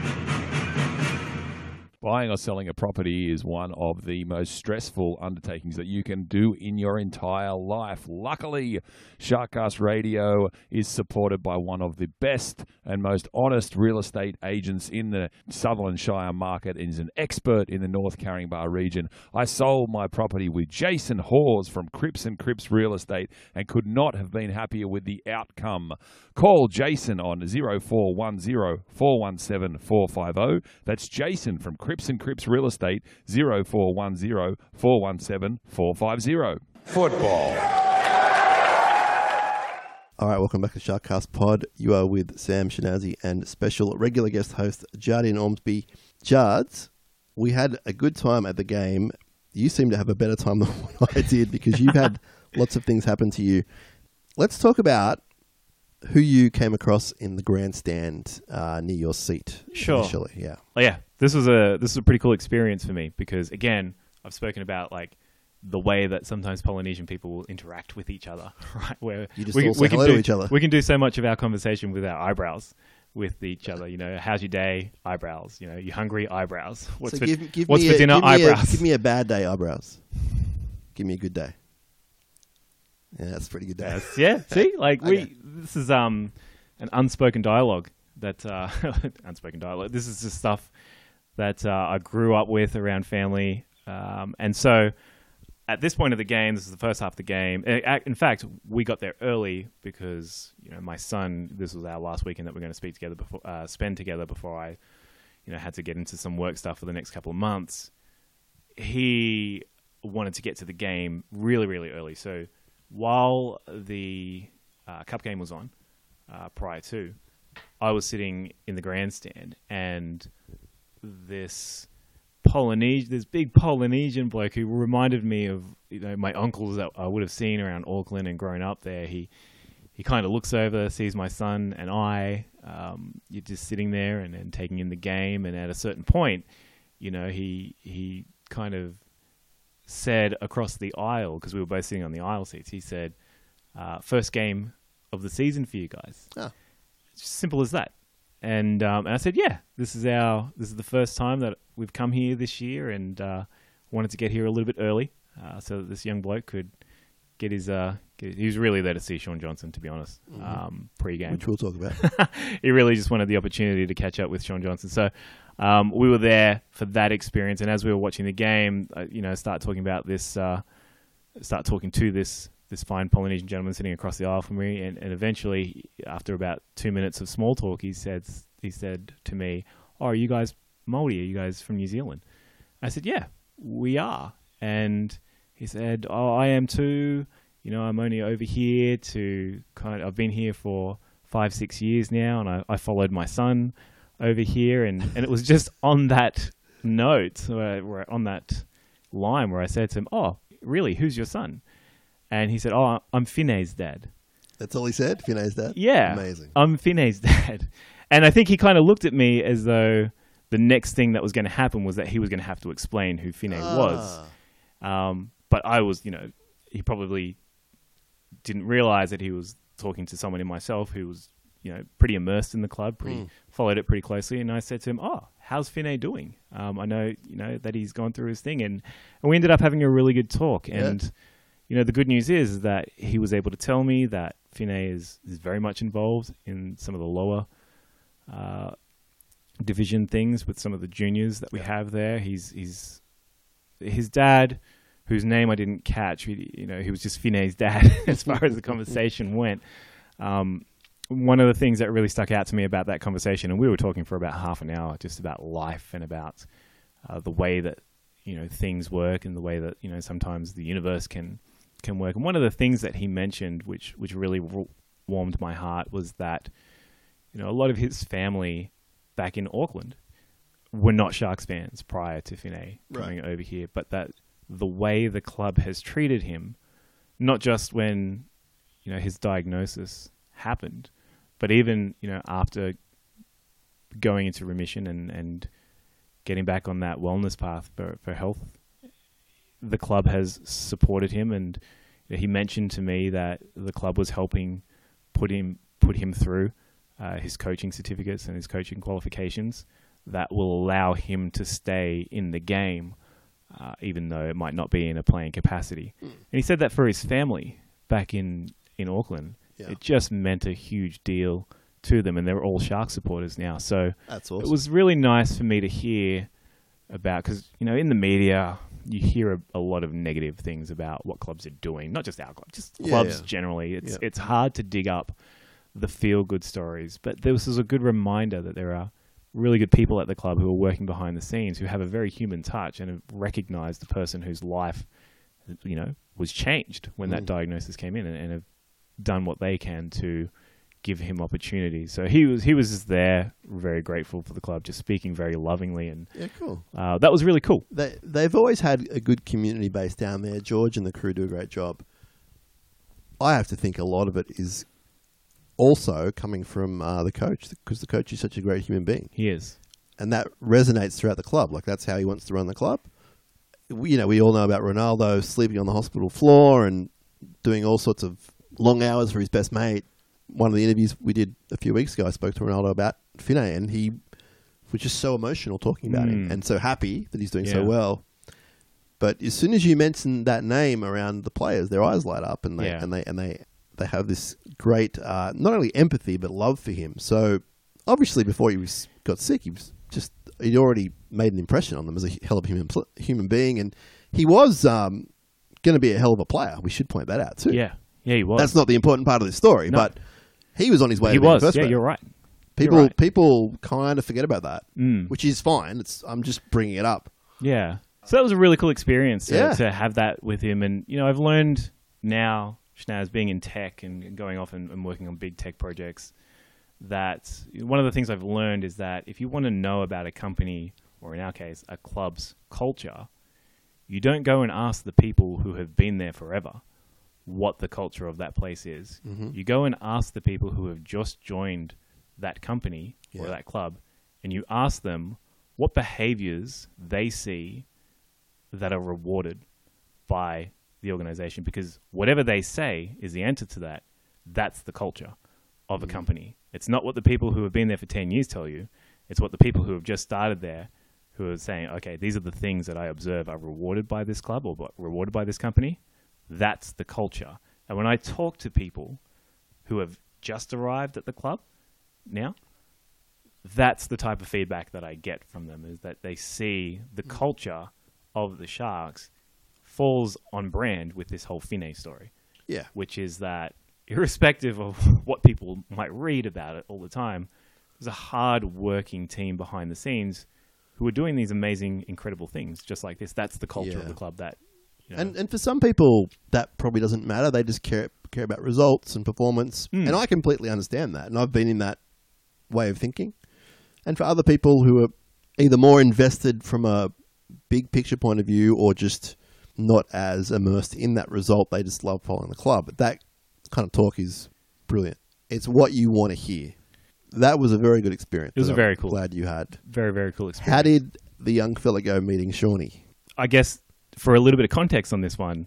E: Buying or selling a property is one of the most stressful undertakings that you can do in your entire life. Luckily, Sharkcast Radio is supported by one of the best and most honest real estate agents in the Sutherland Shire market and is an expert in the North Carringbar region. I sold my property with Jason Hawes from Cripps & Cripps Real Estate and could not have been happier with the outcome. Call Jason on 0410 417 450. That's Jason from Cripps & Cripps Real Estate, 0410 417 450.
B: Football.
C: All right, welcome back to Sharkcast Pod. You are with Sam Shinazi and special regular guest host Jardine Ormsby. Jards, we had a good time at the game. You seem to have a better time than what I did because you've had lots of things happen to you. Let's talk about who you came across in the grandstand near your seat.
D: Sure.
C: Initially, yeah.
D: Oh yeah, this was a pretty cool experience for me because again, I've spoken about like the way that sometimes Polynesian people will interact with each other, right? Where
C: You just all say hello to each other.
D: We can do so much of our conversation with our eyebrows, with each other. You know, how's your day? Eyebrows. You know, you hungry? Eyebrows. What's
C: So
D: for, what's for dinner? Eyebrows.
C: Give me a bad day, eyebrows. Give me a good day. Yeah, that's a pretty good day.
D: Yes, yeah. See, like
C: Okay.
D: this is an unspoken dialogue that unspoken dialogue. This is just stuff that I grew up with around family, and so at this point of the game, this is the first half of the game. In fact, we got there early because my son. This was our last weekend that we're going to spend together before I, had to get into some work stuff for the next couple of months. He wanted to get to the game really, really early, so. While the cup game was on, prior to, I was sitting in the grandstand, and this big Polynesian bloke who reminded me of my uncles that I would have seen around Auckland and grown up there. He kind of looks over, sees my son and I. You're just sitting there and taking in the game, and at a certain point, he kind of said across the aisle, because we were both sitting on the aisle seats, he said, first game of the season for you guys.
C: Oh.
D: It's just simple as that. And I said, yeah, this is the first time that we've come here this year, and wanted to get here a little bit early so that this young bloke could get his he was really there to see Shaun Johnson, to be honest, pre-game.
C: Which we'll talk about.
D: He really just wanted the opportunity to catch up with Shaun Johnson. So we were there for that experience, and as we were watching the game, start talking to this fine Polynesian gentleman sitting across the aisle from me, and eventually, after about 2 minutes of small talk, he said to me, "Oh, are you guys Māori? Are you guys from New Zealand?" I said, "Yeah, we are." And he said, "Oh, I am too. I'm only over here I've been here for 5-6 years now, and I followed my son over here." And it was just on that note, on that line where I said to him, "Oh, really? Who's your son?" And he said, "Oh, I'm Finney's dad."
C: That's all he said? Finney's dad?
D: Yeah.
C: Amazing.
D: I'm Finney's dad. And I think he kind of looked at me as though the next thing that was going to happen was that he was going to have to explain who Finney was. But I was, he probably didn't realize that he was talking to someone in myself who was, pretty immersed in the club, followed it pretty closely. And I said to him, "Oh, how's Finney doing? I know, that he's gone through his thing." And we ended up having a really good talk. And, the good news is that he was able to tell me that Finney is very much involved in some of the lower division things with some of the juniors that we have there. His dad, whose name I didn't catch, he was just Finney's dad as far as the conversation went. One of the things that really stuck out to me about that conversation, and we were talking for about half an hour just about life and about the way that things work, and the way that sometimes the universe can work. And one of the things that he mentioned, which really warmed my heart, was that a lot of his family back in Auckland were not Sharks fans prior to Finney coming over here, but that the way the club has treated him, not just when his diagnosis happened, but even after going into remission and getting back on that wellness path for health, the club has supported him. And he mentioned to me that the club was helping put him through his coaching certificates and his coaching qualifications that will allow him to stay in the game, even though it might not be in a playing capacity. And he said that for his family back in Auckland, it just meant a huge deal to them, and they're all Shark supporters now. So
C: that's awesome.
D: It was really nice for me to hear about, because in the media you hear a lot of negative things about what clubs are doing, not just our club, just clubs generally. It's hard to dig up the feel-good stories, but this was a good reminder that there are really good people at the club who are working behind the scenes, who have a very human touch and have recognized the person whose life was changed when that diagnosis came in, and have done what they can to give him opportunities. So he was just there, very grateful for the club, just speaking very lovingly, and
C: cool.
D: That was really cool.
C: They've always had a good community base down there. George and the crew do a great job. I have to think a lot of it is also coming from the coach, because the coach is such a great human being.
D: He is.
C: And that resonates throughout the club. Like, that's how he wants to run the club. We all know about Ronaldo sleeping on the hospital floor and doing all sorts of long hours for his best mate. one of the interviews we did a few weeks ago, I spoke to Ronaldo about Finney, and he was just so emotional talking about him and so happy that he's doing so well. But as soon as you mention that name around the players, their eyes light up, and they have this great not only empathy but love for him. So obviously, before he got sick, he'd already made an impression on them as a hell of a human being, and he was going to be a hell of a player. We should point that out too.
D: Yeah, he was.
C: That's not the important part of the story, but he was on his way.
D: He
C: to being
D: was.
C: first
D: Yeah,
C: grade.
D: you're right.
C: People kind of forget about that, which is fine. I'm just bringing it up.
D: Yeah. So that was a really cool experience to have that with him. And, I've learned now, Schnaz, being in tech and going off and working on big tech projects, that one of the things I've learned is that if you want to know about a company, or in our case, a club's culture, you don't go and ask the people who have been there forever what the culture of that place is. Mm-hmm. You go and ask the people who have just joined that company or that club, and you ask them what behaviors they see that are rewarded by the organization, because whatever they say is the answer to that. That's the culture of a company. It's not what the people who have been there for 10 years tell you. It's what the people who have just started there who are saying, okay, these are the things that I observe are rewarded by this club or rewarded by this company. That's the culture. And when I talk to people who have just arrived at the club now, that's the type of feedback that I get from them, is that they see the culture of the Sharks falls on brand with this whole Finney story.
C: Yeah.
D: Which is that, irrespective of what people might read about it all the time, there's a hard-working team behind the scenes who are doing these amazing, incredible things just like this. That's the culture of the club. That,
C: and for some people, that probably doesn't matter. They just care about results and performance. And I completely understand that. And I've been in that way of thinking. And for other people who are either more invested from a big picture point of view or just not as immersed in that result, they just love following the club. But that kind of talk is brilliant. It's what you want to hear. That was a very good experience.
D: It was very cool.
C: Glad you had.
D: Very, very cool experience.
C: How did the young fella go meeting Shawnee?
D: I guess for a little bit of context on this one,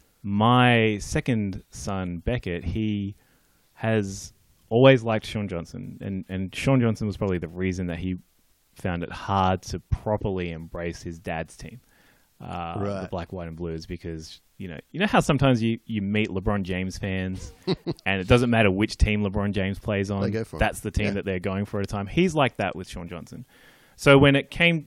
D: my second son, Beckett, he has always liked Shaun Johnson. And Shaun Johnson was probably the reason that he found it hard to properly embrace his dad's team, the Black, White and Blues, because you know how sometimes you meet LeBron James fans and it doesn't matter which team LeBron James plays on, that's the team that they're going for at a time. He's like that with Shaun Johnson. So when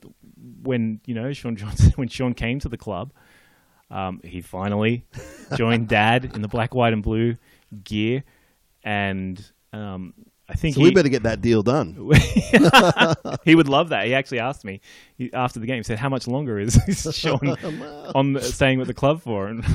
D: Shaun came to the club, he finally joined Dad in the Black, White and Blue gear, and I think
C: we better get that deal done.
D: He would love that. He actually asked me after the game. He said, "How much longer is Shaun staying with the club for?" And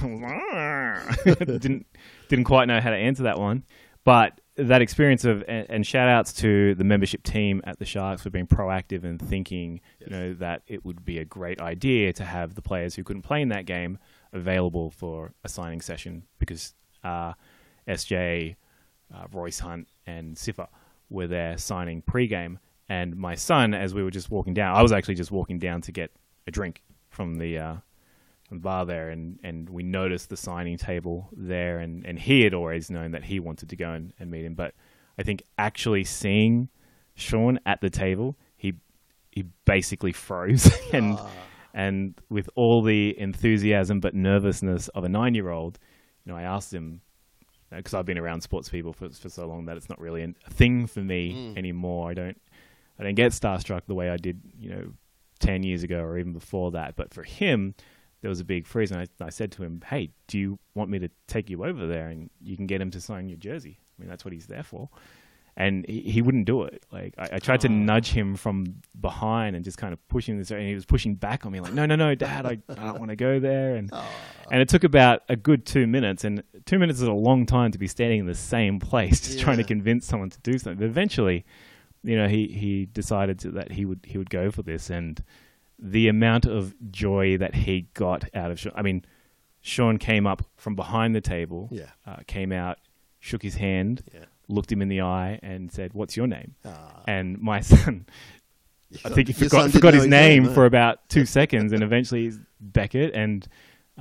D: didn't quite know how to answer that one. But that experience and shout outs to the membership team at the Sharks for being proactive and thinking, that it would be a great idea to have the players who couldn't play in that game available for a signing session, because SJ, Royce Hunt and Siffer were there signing pre-game. And my son, as we were just walking down, I was actually just walking down to get a drink from the bar there, and we noticed the signing table there, and he had always known that he wanted to go and meet him. But I think actually seeing Shaun at the table, he basically froze. And with all the enthusiasm but nervousness of a 9-year-old, I asked him, because I've been around sports people for so long that it's not really a thing for me anymore. I don't get starstruck the way I did, 10 years ago or even before that. But for him, there was a big freeze, and I said to him, "Hey, do you want me to take you over there and you can get him to sign your jersey? I mean, that's what he's there for." And he wouldn't do it. Like I tried to nudge him from behind and just kind of push him this way, and he was pushing back on me like, no, Dad, I don't want to go there. And it took about a good 2 minutes, and 2 minutes is a long time to be standing in the same place just trying to convince someone to do something. But eventually, he decided that he would go for this, and the amount of joy that he got out of Shaun. I mean, Shaun came up from behind the table, came out, shook his hand, looked him in the eye and said, "What's your name?" And my son, I think he forgot his name for about 2 seconds, and eventually he's Beckett, and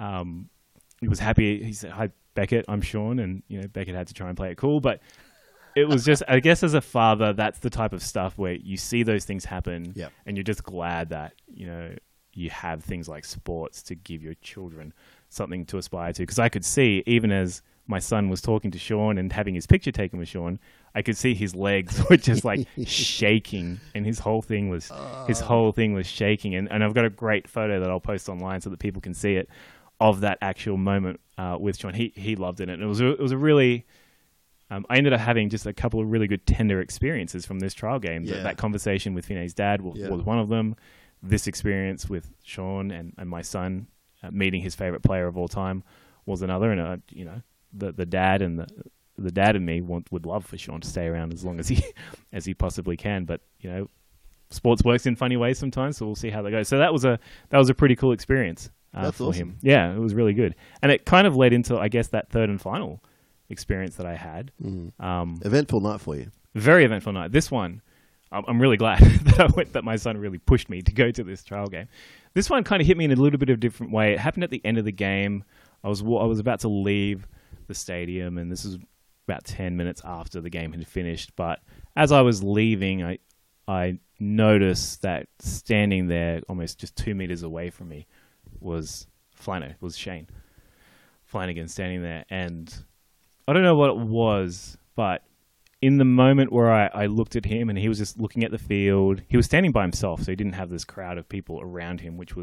D: he was happy. He said, "Hi, Beckett, I'm Shaun," and Beckett had to try and play it cool, but it was just, I guess as a father, that's the type of stuff where you see those things happen
C: Yep.
D: and you're just glad that, you have things like sports to give your children something to aspire to. Because I could see, even as my son was talking to Sean and having his picture taken with Sean, I could see his legs were just like shaking, and his whole thing was shaking. And I've got a great photo that I'll post online so that people can see it of that actual moment with Sean. He loved it, and it was a really. I ended up having just a couple of really good tender experiences from this trial game.
C: Yeah.
D: That conversation with Finney's dad was one of them. This experience with Sean and my son meeting his favorite player of all time was another. And the dad and the dad and me would love for Sean to stay around as long as he possibly can. But sports works in funny ways sometimes, so we'll see how that goes. So that was a pretty cool experience
C: That's
D: for
C: awesome.
D: him. Yeah, it was really good, and it kind of led into, I guess, that third and final experience that I had.
C: Eventful night for you.
D: Very eventful night. This one, I'm really glad that my son really pushed me to go to this trial game. This one kind of hit me in a little bit of a different way. It happened at the end of the game. I was about to leave the stadium, and this was about 10 minutes after the game had finished. But as I was leaving, I noticed that standing there almost just 2 meters away from me was Shane Flanagan standing there. And I don't know what it was, but in the moment where I looked at him and he was just looking at the field, he was standing by himself, so he didn't have this crowd of people around him, which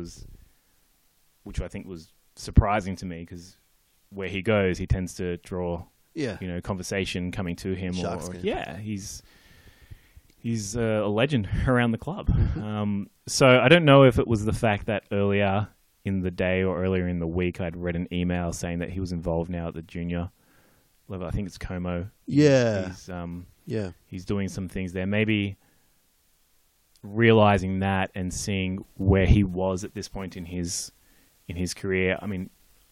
D: I think was surprising to me, because where he goes, he tends to draw, conversation coming to him.
C: Sharks game.
D: He's a legend around the club. So I don't know if it was the fact that earlier in the day or earlier in the week I'd read an email saying that he was involved now at the junior level. I think it's Como.
C: Yeah.
D: He's doing some things there. Maybe realizing that and seeing where he was at this point in his career. I mean,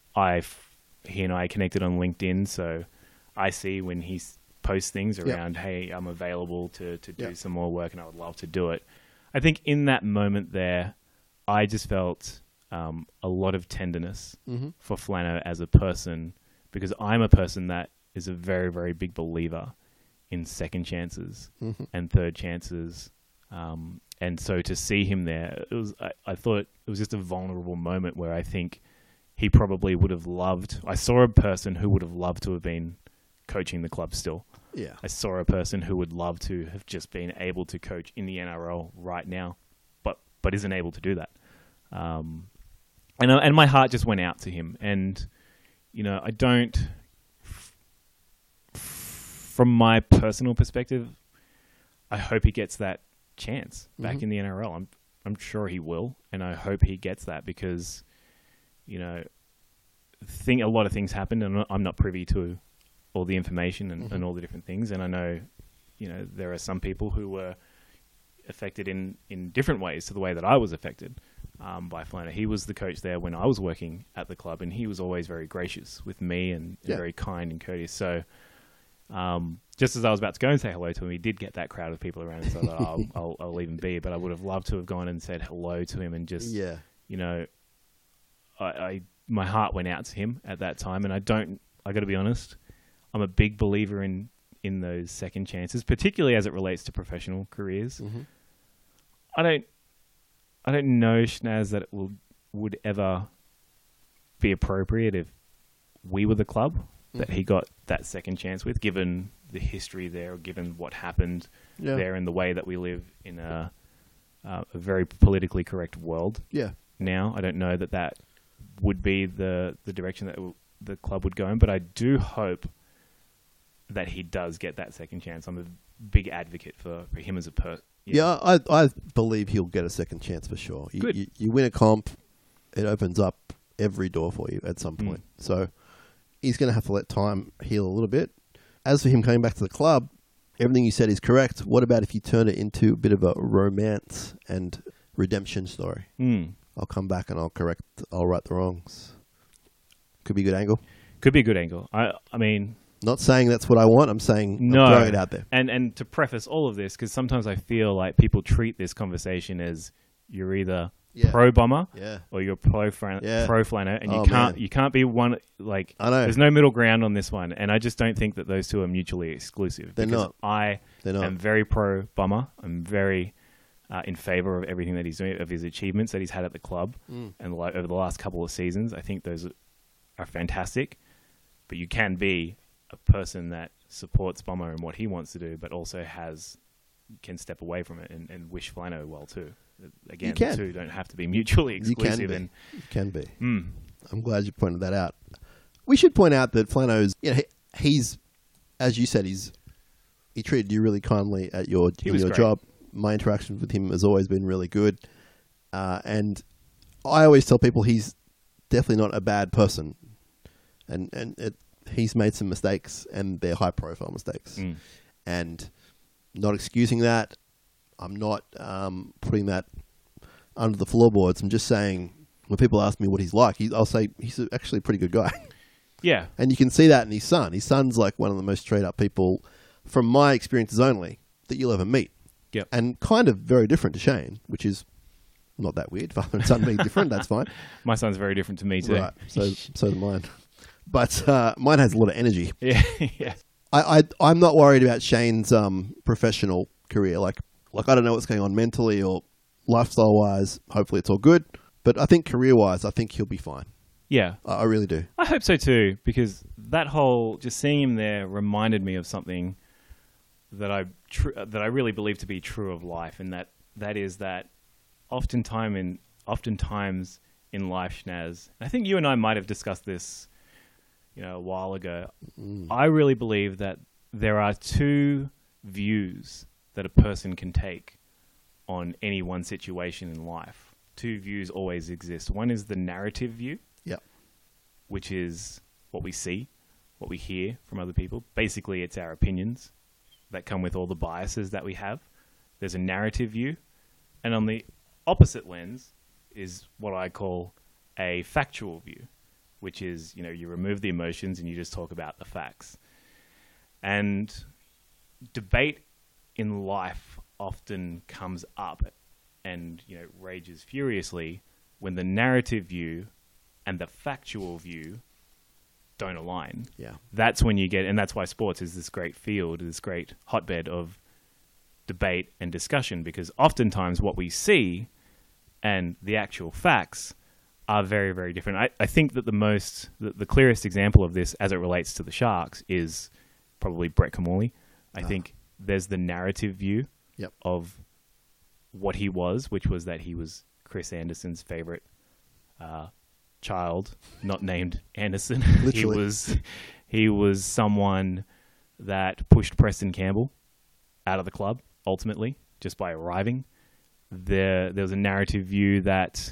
D: he and I connected on LinkedIn, so I see when he posts things around, hey, I'm available to do some more work and I would love to do it. I think in that moment there, I just felt a lot of tenderness for Flano as a person, because I'm a person that is a very, very big believer in second chances and third chances. And so to see him there, I thought it was just a vulnerable moment where I think he probably would have loved. I saw a person who would have loved to have been coaching the club still.
C: Yeah.
D: I saw a person who would love to have just been able to coach in the NRL right now, but isn't able to do that. And my heart just went out to him. And, I don't, from my personal perspective, I hope he gets that chance back in the NRL. I'm sure he will, and I hope he gets that, because, a lot of things happened, and I'm not privy to all the information and all the different things. And I know, there are some people who were affected in different ways to the way that I was affected by Flano. He was the coach there when I was working at the club, and he was always very gracious with me and very kind and courteous. So just as I was about to go and say hello to him, he did get that crowd of people around him, so I thought, I'll leave him be. But I would have loved to have gone and said hello to him and just, my heart went out to him at that time. And I got to be honest, I'm a big believer in those second chances, particularly as it relates to professional careers. I don't know, Schnaz, that it would ever be appropriate if we were the club that he got that second chance with, given the history there, or given what happened there, and the way that we live in a very politically correct world. Now, I don't know that would be the direction that the club would go in, but I do hope that he does get that second chance. I'm a big advocate for him as a person.
C: I believe he'll get a second chance for sure.
D: Good.
C: You win a comp, it opens up every door for you at some point. So he's going to have to let time heal a little bit. As for him coming back to the club, everything you said is correct. What about if you turn it into a bit of a romance and redemption story? I'll come back and I'll right the wrongs. Could be a good angle.
D: Could be a good angle. I mean,
C: not saying that's what I want. I'm saying
D: no.
C: I'm throwing it out there.
D: And to preface all of this, because sometimes I feel like people treat this conversation as you're either
C: Yeah.
D: pro Bomber
C: Yeah.
D: or you're pro
C: Yeah.
D: Flano, and
C: Oh,
D: you
C: man.
D: can't be one like.
C: I know.
D: There's no middle ground on this one, and I just don't think that those two are mutually exclusive.
C: They're
D: because
C: not.
D: I
C: They're not.
D: am very pro Bomber. I'm very in favor of everything that he's doing, of his achievements that he's had at the club, and over the last couple of seasons. I think those are fantastic. But you can be a person that supports Bomber and what he wants to do, but also can step away from it and wish Flano well too. Again,
C: You can.
D: the two don't have to be mutually exclusive.
C: You can be.
D: And
C: I'm glad you pointed that out. We should point out that Flano's, he's, as you said, he treated you really kindly at your
D: was great.
C: job. My interaction with him has always been really good, and I always tell people he's definitely not a bad person, and he's made some mistakes, and they're high profile mistakes, and not excusing that. I'm not putting that under the floorboards. I'm just saying, when people ask me what he's like, I'll say he's actually a pretty good guy.
D: yeah,
C: And you can see that in his son. His son's like one of the most straight up people, from my experiences only, that you'll ever meet.
D: Yep.
C: And kind of very different to Shane, which is not that weird. Father and son being different, that's fine.
D: my son's very different to me too.
C: Right. So do mine. But mine has a lot of energy.
D: Yeah, yeah.
C: I'm not worried about Shane's professional career. Like I don't know what's going on mentally or lifestyle wise. Hopefully it's all good. But I think career wise, I think he'll be fine.
D: Yeah,
C: I really do.
D: I hope so too, because that whole just seeing him there reminded me of something that I really believe to be true of life, and that is that oftentimes in life, Schnaz, I think you and I might have discussed this, a while ago. I really believe that there are two views that a person can take on any one situation in life. Two views always exist. One is the narrative view,
C: Yep.
D: which is what we see, what we hear from other people. Basically, it's our opinions that come with all the biases that we have. There's a narrative view. And on the opposite lens is what I call a factual view, which is, you remove the emotions and you just talk about the facts. And debate in life often comes up and, rages furiously when the narrative view and the factual view don't align.
C: Yeah.
D: That's when you get, and that's why sports is this great field, this great hotbed of debate and discussion, because oftentimes what we see and the actual facts are very, very different. I think that the clearest example of this as it relates to the Sharks is probably Brett Kimmorley. I think there's the narrative view
C: Yep.
D: of what he was, which was that he was Chris Anderson's favorite child, not named Anderson.
C: Literally.
D: He was someone that pushed Preston Campbell out of the club, ultimately, just by arriving. There was a narrative view that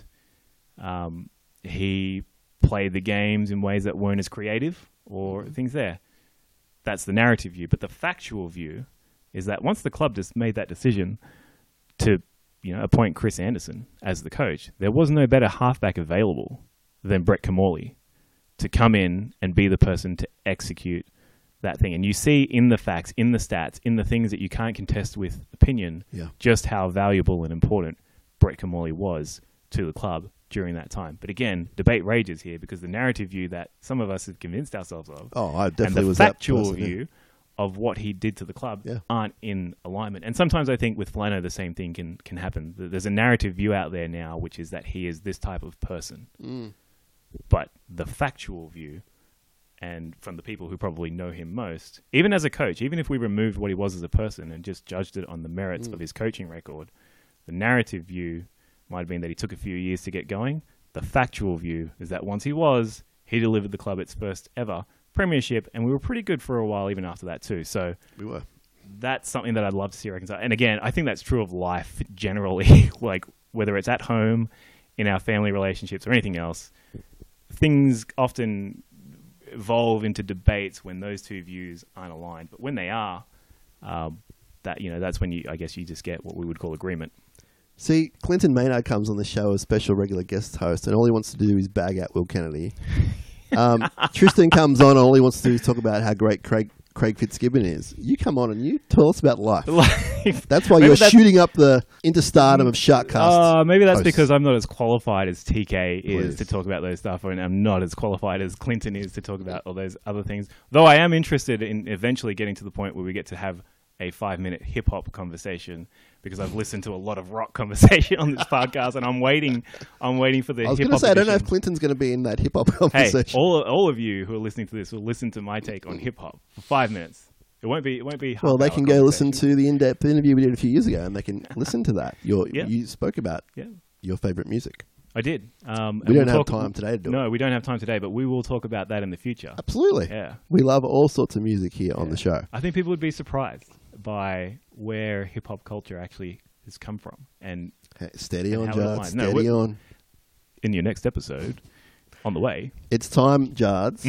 D: he played the games in ways that weren't as creative or things there. That's the narrative view. But the factual view is that once the club just made that decision to appoint Chris Anderson as the coach, there was no better halfback available than Brett Kimmorley to come in and be the person to execute that thing. And you see in the facts, in the stats, in the things that you can't contest with opinion, just how valuable and important Brett Kimmorley was to the club during that time. But again, debate rages here because the narrative view that some of us have convinced ourselves of,
C: I
D: and
C: definitely
D: the
C: was that
D: factual
C: person, yeah.
D: view of what he did to the club
C: Yeah.
D: aren't in alignment. And sometimes I think with Flano the same thing can happen. There's a narrative view out there now which is that he is this type of person. But the factual view, and from the people who probably know him most, even as a coach, even if we removed what he was as a person and just judged it on the merits of his coaching record, the narrative view might have been that he took a few years to get going. The factual view is that once he delivered the club its first ever premiership, and we were pretty good for a while even after that too. So
C: We were.
D: that's something that I'd love to see reconciled. And again, I think that's true of life generally, like whether it's at home, in our family relationships or anything else, things often evolve into debates when those two views aren't aligned. But when they are, that's when you just get what we would call agreement.
C: See, Clinton Maynard comes on the show as special regular guest host, and all he wants to do is bag out Will Kennedy. Tristan comes on, and all he wants to do is talk about how great Craig Craig Fitzgibbon is. You come on and you tell us about life.
D: Life.
C: That's why
D: Maybe
C: you're
D: that's-
C: shooting up the interstardom of Sharkcast.
D: Maybe that's
C: hosts.
D: because I'm not as qualified as TK
C: Please.
D: is to talk about those stuff, and I'm not as qualified as Clinton is to talk about all those other things. Though I am interested in eventually getting to the point where we get to have a 5-minute hip hop conversation, because I've listened to a lot of rock conversation on this podcast, and I'm waiting for the
C: I was
D: hip
C: going to
D: hop.
C: say, I don't know if Clinton's going to be in that hip hop
D: Hey,
C: conversation.
D: all of you who are listening to this will listen to my take on hip hop for 5 minutes. It won't be.
C: Well, they
D: half-hour
C: can go listen
D: conversation.
C: to the in-depth interview we did a few years ago, and they can listen to that.
D: Yeah.
C: You spoke about
D: Yeah,
C: your favorite music.
D: I did. And
C: We don't
D: we'll
C: have
D: talk-
C: time today to do
D: No,
C: it.
D: we don't have time today, but we will talk about that in the future.
C: Absolutely.
D: Yeah.
C: We love all sorts of music here on the show.
D: I think people would be surprised by where hip hop culture actually has come from. And
C: Hey, steady
D: And
C: on,
D: how it
C: Jards.
D: applies. No,
C: Steady
D: we-
C: on.
D: in your next episode, on the way,
C: It's time, Jards,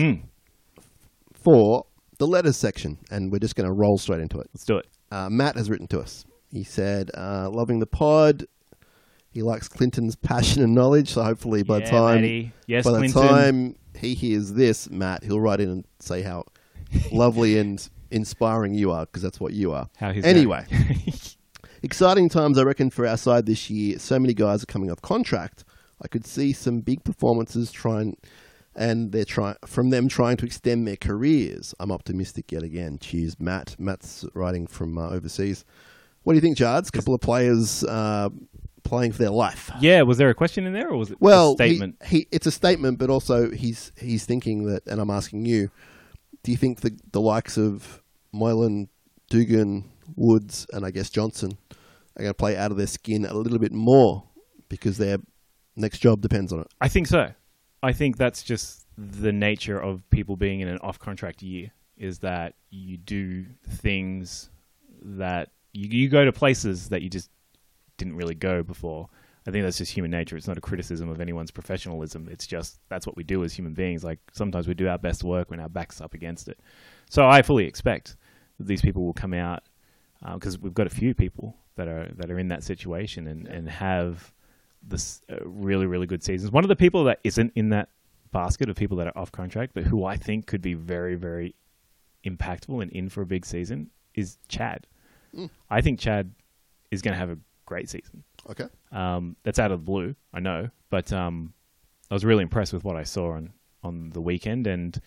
C: for the letters section, and we're just going to roll straight into it.
D: let's do it.
C: Matt has written to us. He said, loving the pod. He likes Clinton's passion and knowledge, so hopefully by the
D: Yeah,
C: time
D: Matty. Yes,
C: by the
D: Clinton.
C: time he hears this, Matt, he'll write in and say how lovely and inspiring you are, because that's what you are.
D: How he's
C: Anyway,
D: going.
C: exciting times, I reckon, for our side this year. So many guys are coming off contract. I could see some big performances from them trying to extend their careers. I'm optimistic yet again. Cheers, Matt. Matt's writing from overseas. What do you think, Jards? Couple of players playing for their life.
D: Yeah, was there a question in there, or was it
C: Well,
D: a statement?
C: It's a statement, but also he's thinking that, and I'm asking you, do you think the likes of Moylan, Dugan, Woods, and I guess Johnson are going to play out of their skin a little bit more because their next job depends on it?
D: I think so. I think that's just the nature of people being in an off-contract year, is that you do things that you go to places that you just didn't really go before. I think that's just human nature. It's not a criticism of anyone's professionalism. It's just that's what we do as human beings. Like sometimes we do our best work when our back's up against it. So I fully expect that these people will come out, because we've got a few people that are in that situation and have this really, really good seasons. One of the people that isn't in that basket of people that are off contract, but who I think could be very, very impactful and in for a big season, is Chad. I think Chad is going to have a great season.
C: Okay.
D: That's out of the blue, I know, but I was really impressed with what I saw on the weekend, and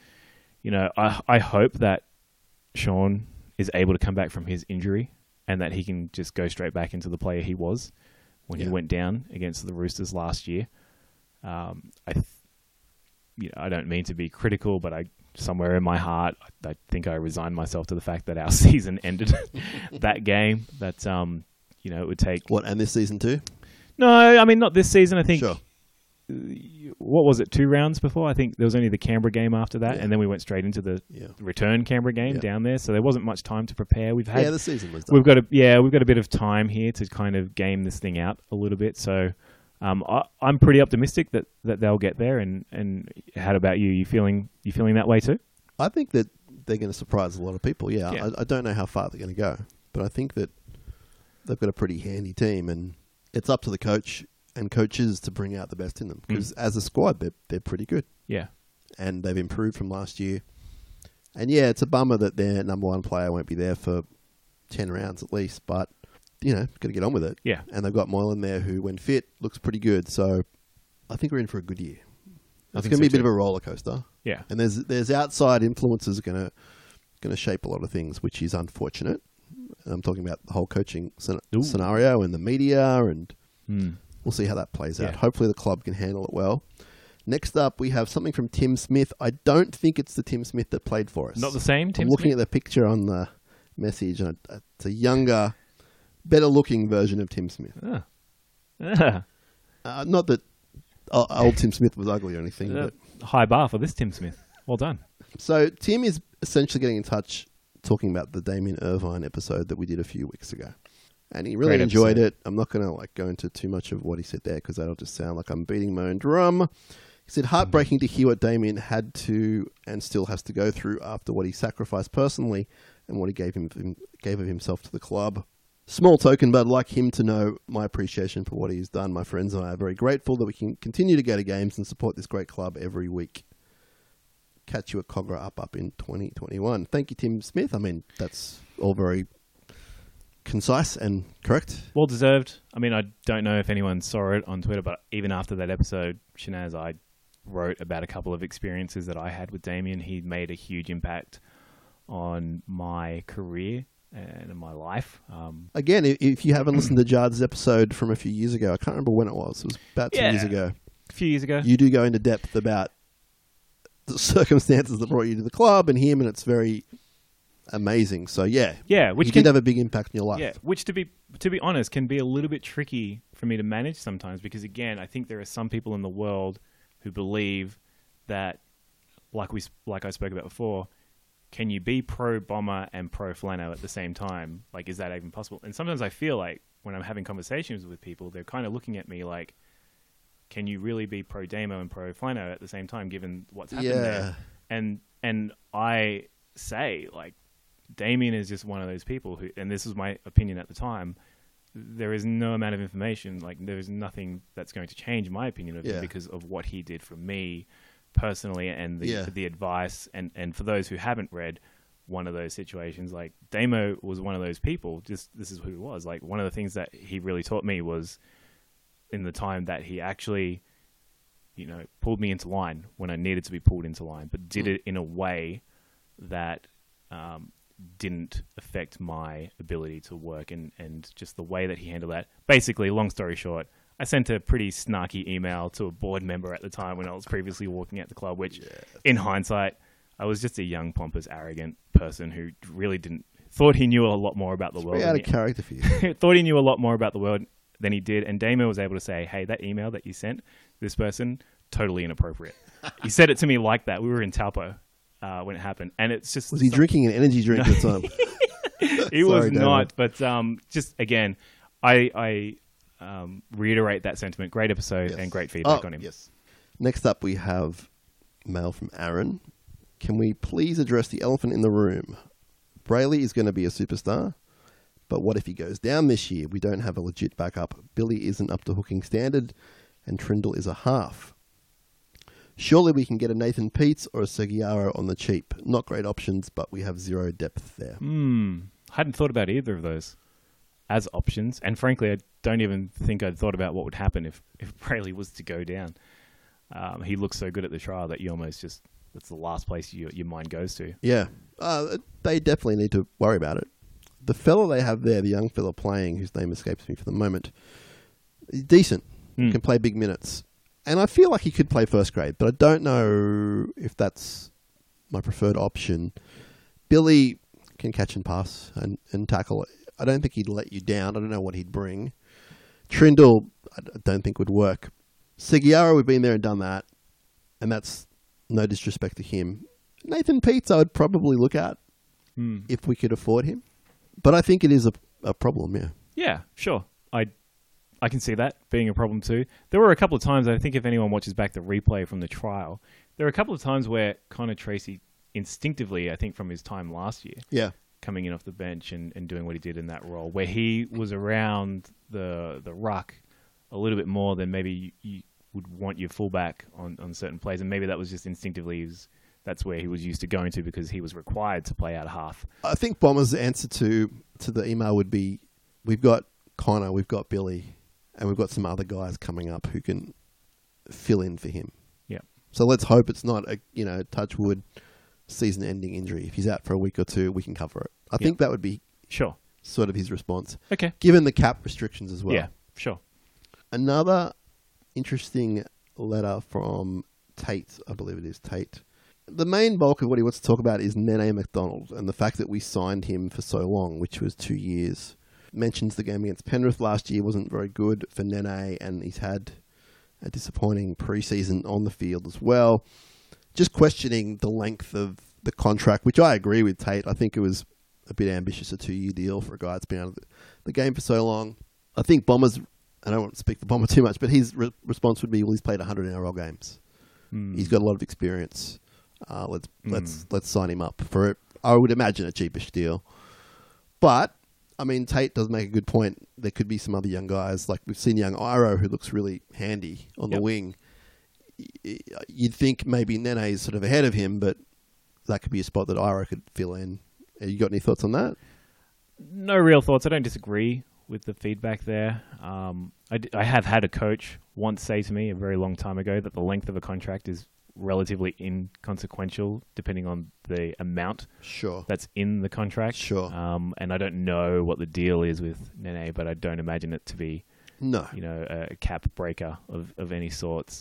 D: I hope that Sean is able to come back from his injury and that he can just go straight back into the player he was when he went down against the Roosters last year. I don't mean to be critical, but somewhere in my heart, I think I resigned myself to the fact that our season ended that game. That it would take.
C: What, and this season too?
D: No, I mean not this season. I think.
C: Sure.
D: What was it? 2 rounds before? I think there was only the Canberra game after that,
C: Yeah.
D: and then we went straight into the return Canberra game
C: Yeah.
D: down there. So there wasn't much time to prepare. We've had
C: The season was done.
D: we've got a bit of time here to kind of game this thing out a little bit. So I'm pretty optimistic that they'll get there. And how about you? You feeling that way too?
C: I think that they're going to surprise a lot of people. Yeah.
D: Yeah.
C: I don't know how far they're going to go, but I think that they've got a pretty handy team, and it's up to the coach and coaches to bring out the best in them, because as a squad, they're pretty good,
D: Yeah.
C: and they've improved from last year. And yeah, it's a bummer that their number one player won't be there for 10 rounds at least, but got to get on with it.
D: Yeah.
C: And they've got Moylan there who, when fit, looks pretty good. So I think we're in for a good year.
D: I
C: It's
D: think
C: going to be a
D: so
C: bit
D: too.
C: of a roller coaster.
D: Yeah.
C: And there's outside influences going to shape a lot of things, which is unfortunate. I'm talking about the whole coaching scenario and the media, and we'll see how that plays out.
D: Yeah.
C: Hopefully the club can handle it well. Next up, we have something from Tim Smith. I don't think it's the Tim Smith that played for us.
D: Not the same. Tim
C: I'm looking
D: Smith?
C: at the picture on the message, and it's a younger, better-looking version of Tim Smith. Not that old Tim Smith was ugly or anything, but
D: High bar for this Tim Smith. Well done.
C: so Tim is essentially getting in touch, talking about the Damien Irvine episode that we did a few weeks ago, and he really
D: Great
C: enjoyed
D: episode.
C: it. I'm not going to go into too much of what he said there, because that'll just sound like I'm beating my own drum. He said, heartbreaking to hear what Damien had to and still has to go through after what he sacrificed personally and what he gave of himself to the club. Small token, but I'd like him to know my appreciation for what he's done. My friends and I are very grateful that we can continue to go to games and support this great club every week. catch you at Cogra up in 2021. Thank you, Tim Smith. I mean, that's all very concise and correct.
D: Well deserved. I mean, I don't know if anyone saw it on Twitter, but even after that episode, Shanaz, I wrote about a couple of experiences that I had with Damien. He made a huge impact on my career and in my life.
C: Again, if you haven't listened to Jard's episode from a few years ago, I can't remember when it was. It was about 2 years ago.
D: A few years ago.
C: You do go into depth about the circumstances that brought you to the club and him, and it's very amazing. So yeah,
D: which
C: he
D: can
C: did have a big impact in your life.
D: Yeah, which to be honest can be a little bit tricky for me to manage sometimes, because again, I think there are some people in the world who believe that, like I spoke about before, can you be pro Bomber and pro Flano at the same time? Like, is that even possible? And sometimes I feel like when I'm having conversations with people, they're kind of looking at me like, can you really be pro Damo and pro Flano at the same time, given what's happened there? And I say, like, Damien is just one of those people who, and this was my opinion at the time, there is no amount of information, like there is nothing that's going to change my opinion of him because of what he did for me personally, and the advice. And for those who haven't read one of those situations, like Damo was one of those people, just this is who he was. Like, one of the things that he really taught me was in the time that he actually, pulled me into line when I needed to be pulled into line, but did it in a way that didn't affect my ability to work, and just the way that he handled that. Basically, long story short, I sent a pretty snarky email to a board member at the time when I was previously working at the club, which in hindsight, I was just a young, pompous, arrogant person who really thought he knew a lot more about the world.
C: Very out of character for you.
D: Thought he knew a lot more about the world than he did. And Damo was able to say, hey, that email that you sent this person, totally inappropriate. He said it to me like that. We were in Taupo when it happened. And it's just...
C: Was he drinking an energy drink at the time?
D: He was not. But just, again, I reiterate that sentiment. Great episode and great feedback on him.
C: Yes. Next up, we have mail from Aaron. Can we please address the elephant in the room? Brayley is going to be a superstar, but what if he goes down this year? We don't have a legit backup. Billy isn't up to hooking standard, and Trindle is a half. Surely we can get a Nathan Peets or a Seguiaro on the cheap. Not great options, but we have zero depth there.
D: I hadn't thought about either of those as options, and frankly, I don't even think I'd thought about what would happen if Brayley was to go down. He looks so good at the trial that you almost just... That's the last place your mind goes to. Yeah.
C: They definitely need to worry about it. The fella they have there, the young fella playing, whose name escapes me for the moment, is decent. Can play big minutes. And I feel like he could play first grade, but I don't know if that's my preferred option. Billy can catch and pass and tackle. I don't think he'd let you down. I don't know what he'd bring. Trindle, I don't think would work. Seguiaro, we've been there and done that. And that's no disrespect to him. Nathan Peets, I would probably look at if we could afford him. But I think it is a problem, yeah.
D: Yeah, sure. I can see that being a problem too. There were a couple of times, I think if anyone watches back the replay from the trial, there were a couple of times where Connor Tracy instinctively, I think from his time last year, coming in off the bench and doing what he did in that role, where he was around the ruck a little bit more than maybe you would want your fullback on certain plays, and maybe that was just instinctively that's where he was used to going to because he was required to play out half.
C: I think Bomber's answer to the email would be, we've got Connor, we've got Billy, and we've got some other guys coming up who can fill in for him.
D: Yeah.
C: So let's hope it's not a touch wood season-ending injury. If he's out for a week or two, we can cover it. I think that would be sort of his response.
D: Okay.
C: Given the cap restrictions as well.
D: Yeah, sure.
C: Another interesting letter from Tate, I believe it is Tate. The main bulk of what he wants to talk about is Nene McDonald and the fact that we signed him for so long, which was 2 years. Mentions the game against Penrith last year wasn't very good for Nene, and he's had a disappointing preseason on the field as well. Just questioning the length of the contract, which I agree with Tate. I think it was a bit ambitious, a 2-year deal for a guy that's been out of the game for so long. I think Bombers, I don't want to speak for Bomber too much, but his response would be, well, he's played 100 NRL games. He's got a lot of experience. Let's sign him up for it. I would imagine a cheapish deal. But I mean, Tate does make a good point. There could be some other young guys, like we've seen young Iro, who looks really handy on the wing. you'd think maybe Nene is sort of ahead of him, but that could be a spot that Iro could fill in. You got any thoughts on that?
D: No real thoughts. I don't disagree with the feedback there. I have had a coach once say to me a very long time ago that the length of a contract is relatively inconsequential depending on the amount
C: Sure.
D: that's in the contract.
C: Sure.
D: And I don't know what the deal is with Nene, but I don't imagine it to be,
C: No.
D: a cap breaker of any sorts.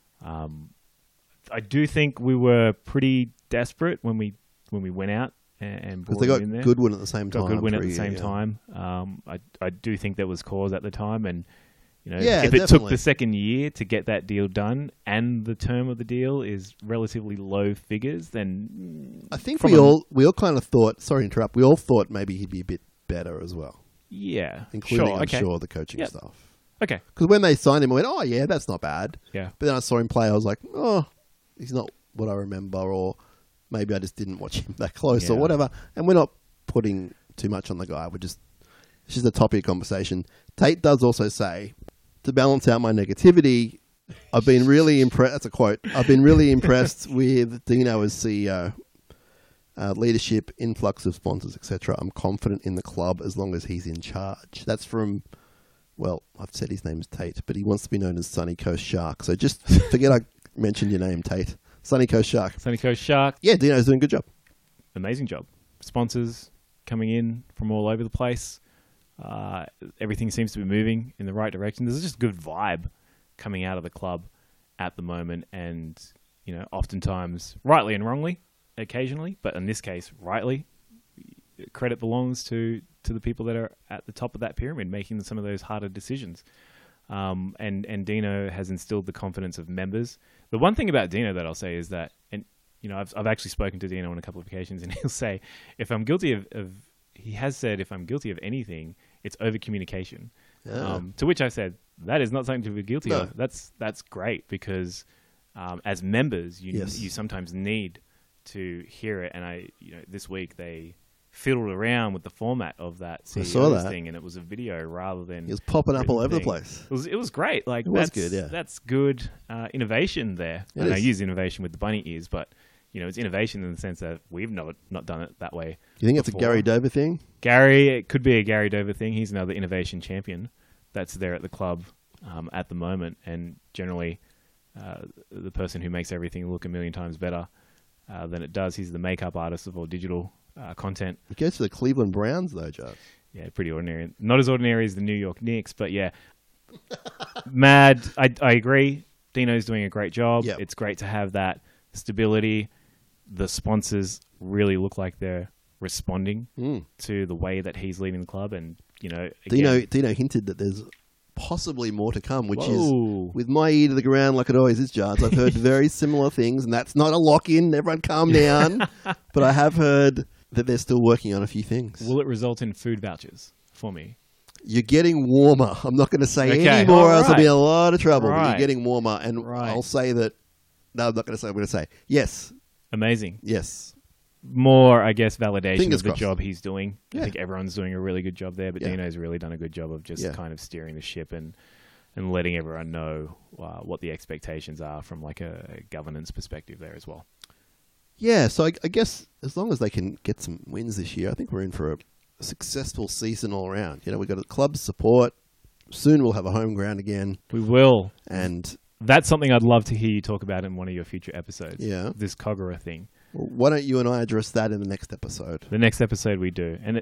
D: I do think we were pretty desperate when we went out and
C: Because
D: brought
C: they
D: him
C: got
D: in there.
C: Goodwin at the same time.
D: Got Goodwin at
C: for a
D: the
C: year,
D: same
C: yeah.
D: time. I do think there was cause at the time, and
C: Yeah,
D: if it took
C: definitely.
D: the second year to get that deal done, and the term of the deal is relatively low figures, then
C: I think
D: from
C: we
D: a-
C: all kind of thought. Sorry to interrupt. We all thought maybe he'd be a bit better as well,
D: yeah,
C: including
D: sure,
C: I'm
D: okay.
C: sure the coaching
D: Yep.
C: staff.
D: Okay,
C: Because when they signed him, I went, "Oh yeah, that's not bad."
D: yeah,
C: But then I saw him play. I was like, "Oh, he's not what I remember," or maybe I just didn't watch him that close, or
D: Yeah.
C: whatever. And we're not putting too much on the guy. It's just a topic of conversation. Tate does also say, to balance out my negativity, I've been really impressed. That's a quote. I've been really impressed with Dino as CEO. Leadership, influx of sponsors, etc. I'm confident in the club as long as he's in charge. That's from, well, I've said his name's Tate, but he wants to be known as Sunny Coast Shark. So just forget I mentioned your name, Tate. Sunny Coast Shark.
D: Sunny Coast Shark,
C: Yeah, Dino's doing a good job.
D: amazing job. Sponsors coming in from all over the place. Everything seems to be moving in the right direction. There's just a good vibe coming out of the club at the moment, and oftentimes rightly and wrongly, occasionally, but in this case, rightly. Credit belongs to the people that are at the top of that pyramid, making some of those harder decisions. And Dino has instilled the confidence of members. The one thing about Dino that I'll say is that, and I've actually spoken to Dino on a couple of occasions, and he'll say, if I'm guilty of he has said, if I'm guilty of anything, it's over communication.
C: Yeah.
D: To which I said, that is not something to be guilty
C: No.
D: of. That's great, because as members,
C: Yes.
D: you sometimes need to hear it. And this week they fiddled around with the format of that
C: I saw
D: CEO's
C: that.
D: thing, and it was a video rather than
C: He was popping up
D: written
C: all over the
D: thing.
C: place.
D: It was great. Like
C: It was
D: that's
C: good, yeah.
D: That's good innovation there.
C: It
D: And I
C: is.
D: use innovation with the bunny ears, but it's innovation in the sense that we've not done it that way.
C: You think it's a
D: before.
C: Gary Dover thing?
D: It could be a Gary Dover thing. He's another innovation champion that's there at the club at the moment, and generally the person who makes everything look a million times better than it does. He's the makeup artist of all digital content.
C: He goes to the Cleveland Browns, though, Joe.
D: Yeah, pretty ordinary. Not as ordinary as the New York Knicks, but yeah. Mad, I agree. Dino's doing a great job.
C: Yep.
D: It's great to have that stability. The sponsors really look like they're responding to the way that he's leading the club. And, again,
C: Dino hinted that there's possibly more to come, which
D: Whoa.
C: is, with my ear to the ground like it always is, Jards, I've heard very similar things, and that's not a lock-in. Everyone calm down. But I have heard that they're still working on a few things.
D: will it result in food vouchers for me?
C: You're getting warmer. I'm not going to say
D: Okay,
C: any more,
D: all
C: else I'll be in
D: right.
C: a lot of trouble. But
D: Right.
C: you're getting warmer, and
D: Right.
C: I'll say that. No, I'm not going to say. I'm going to say yes,
D: Amazing.
C: yes.
D: More, I guess, validation
C: Fingers
D: of the
C: crossed.
D: job he's doing.
C: Yeah.
D: I think everyone's doing a really good job there, but
C: Yeah.
D: Dino's really done a good job of just
C: Yeah.
D: kind of steering the ship and letting everyone know what the expectations are from like a governance perspective there as well.
C: Yeah, so I guess as long as they can get some wins this year, I think we're in for a successful season all around. We've got a club support. Soon we'll have a home ground again,
D: We will.
C: and
D: That's something I'd love to hear you talk about in one of your future episodes.
C: Yeah.
D: This Kogarah thing.
C: why don't you and I address that in the next episode?
D: The next episode we do. And,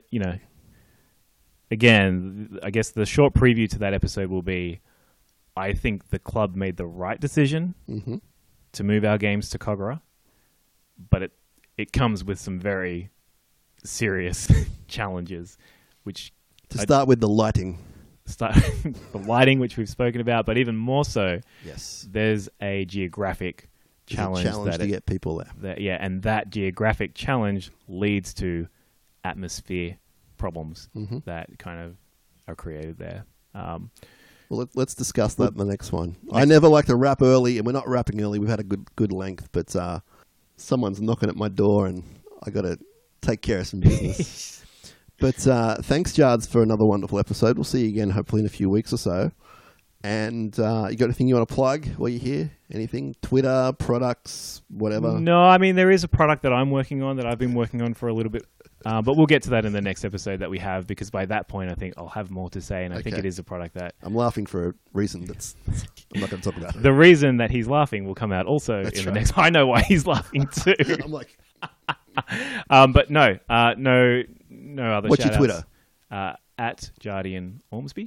D: again, I guess the short preview to that episode will be, I think the club made the right decision
C: Mm-hmm.
D: to move our games to Kogarah, but it comes with some very serious challenges, which
C: To start with the lighting.
D: start the lighting, which we've spoken about, but even more so,
C: Yes.
D: there's a geographic
C: It's
D: challenge,
C: a challenge to get people there.
D: and that geographic challenge leads to atmosphere problems
C: Mm-hmm.
D: that kind of are created there.
C: Well, let's discuss that in the next one. I never like to wrap early, and we're not wrapping early. We've had a good length, but someone's knocking at my door, and I got to take care of some business. But thanks, Jards, for another wonderful episode. We'll see you again, hopefully in a few weeks or so. And you got anything you want to plug while you're here? Anything? Twitter, products, whatever?
D: No, I mean, there is a product that I'm working on that I've been working on for a little bit. But we'll get to that in the next episode that we have, because by that point, I think I'll have more to say. And I think
C: Okay.
D: it is a product that...
C: I'm laughing for a reason that's I'm not going to talk about.
D: The reason that he's laughing will come out also
C: That's
D: in
C: right.
D: the next... I know why he's laughing too.
C: I'm like,
D: But no other
C: what's your
D: shout-outs.
C: Twitter?
D: At Jardian Ormsby.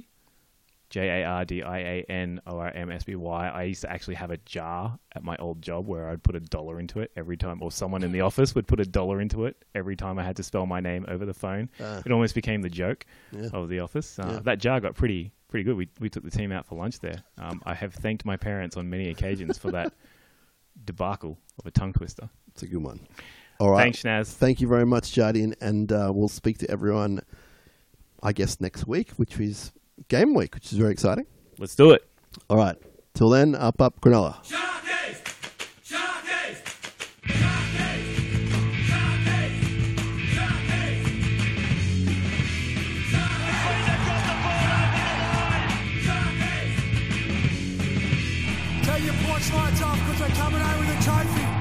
D: JARDIANORMSBY. I used to actually have a jar at my old job where I'd put $1 into it every time, or someone in the office would put $1 into it every time I had to spell my name over the phone. It almost became the joke of the office. That jar got pretty good. We took the team out for lunch there. I have thanked my parents on many occasions for that debacle of a tongue twister.
C: It's a good one. All right.
D: Thanks, Shnaz.
C: Thank you very much, Jardian. And we'll speak to everyone, I guess, next week, which is game week, which is very exciting.
D: Let's do it.
C: All right. Till then, up, Cronulla.
A: Sharkies! Sharkies! Sharkies! Sharkies! Sharkies!
B: Tell your porch lights off because they're coming out with a trophy.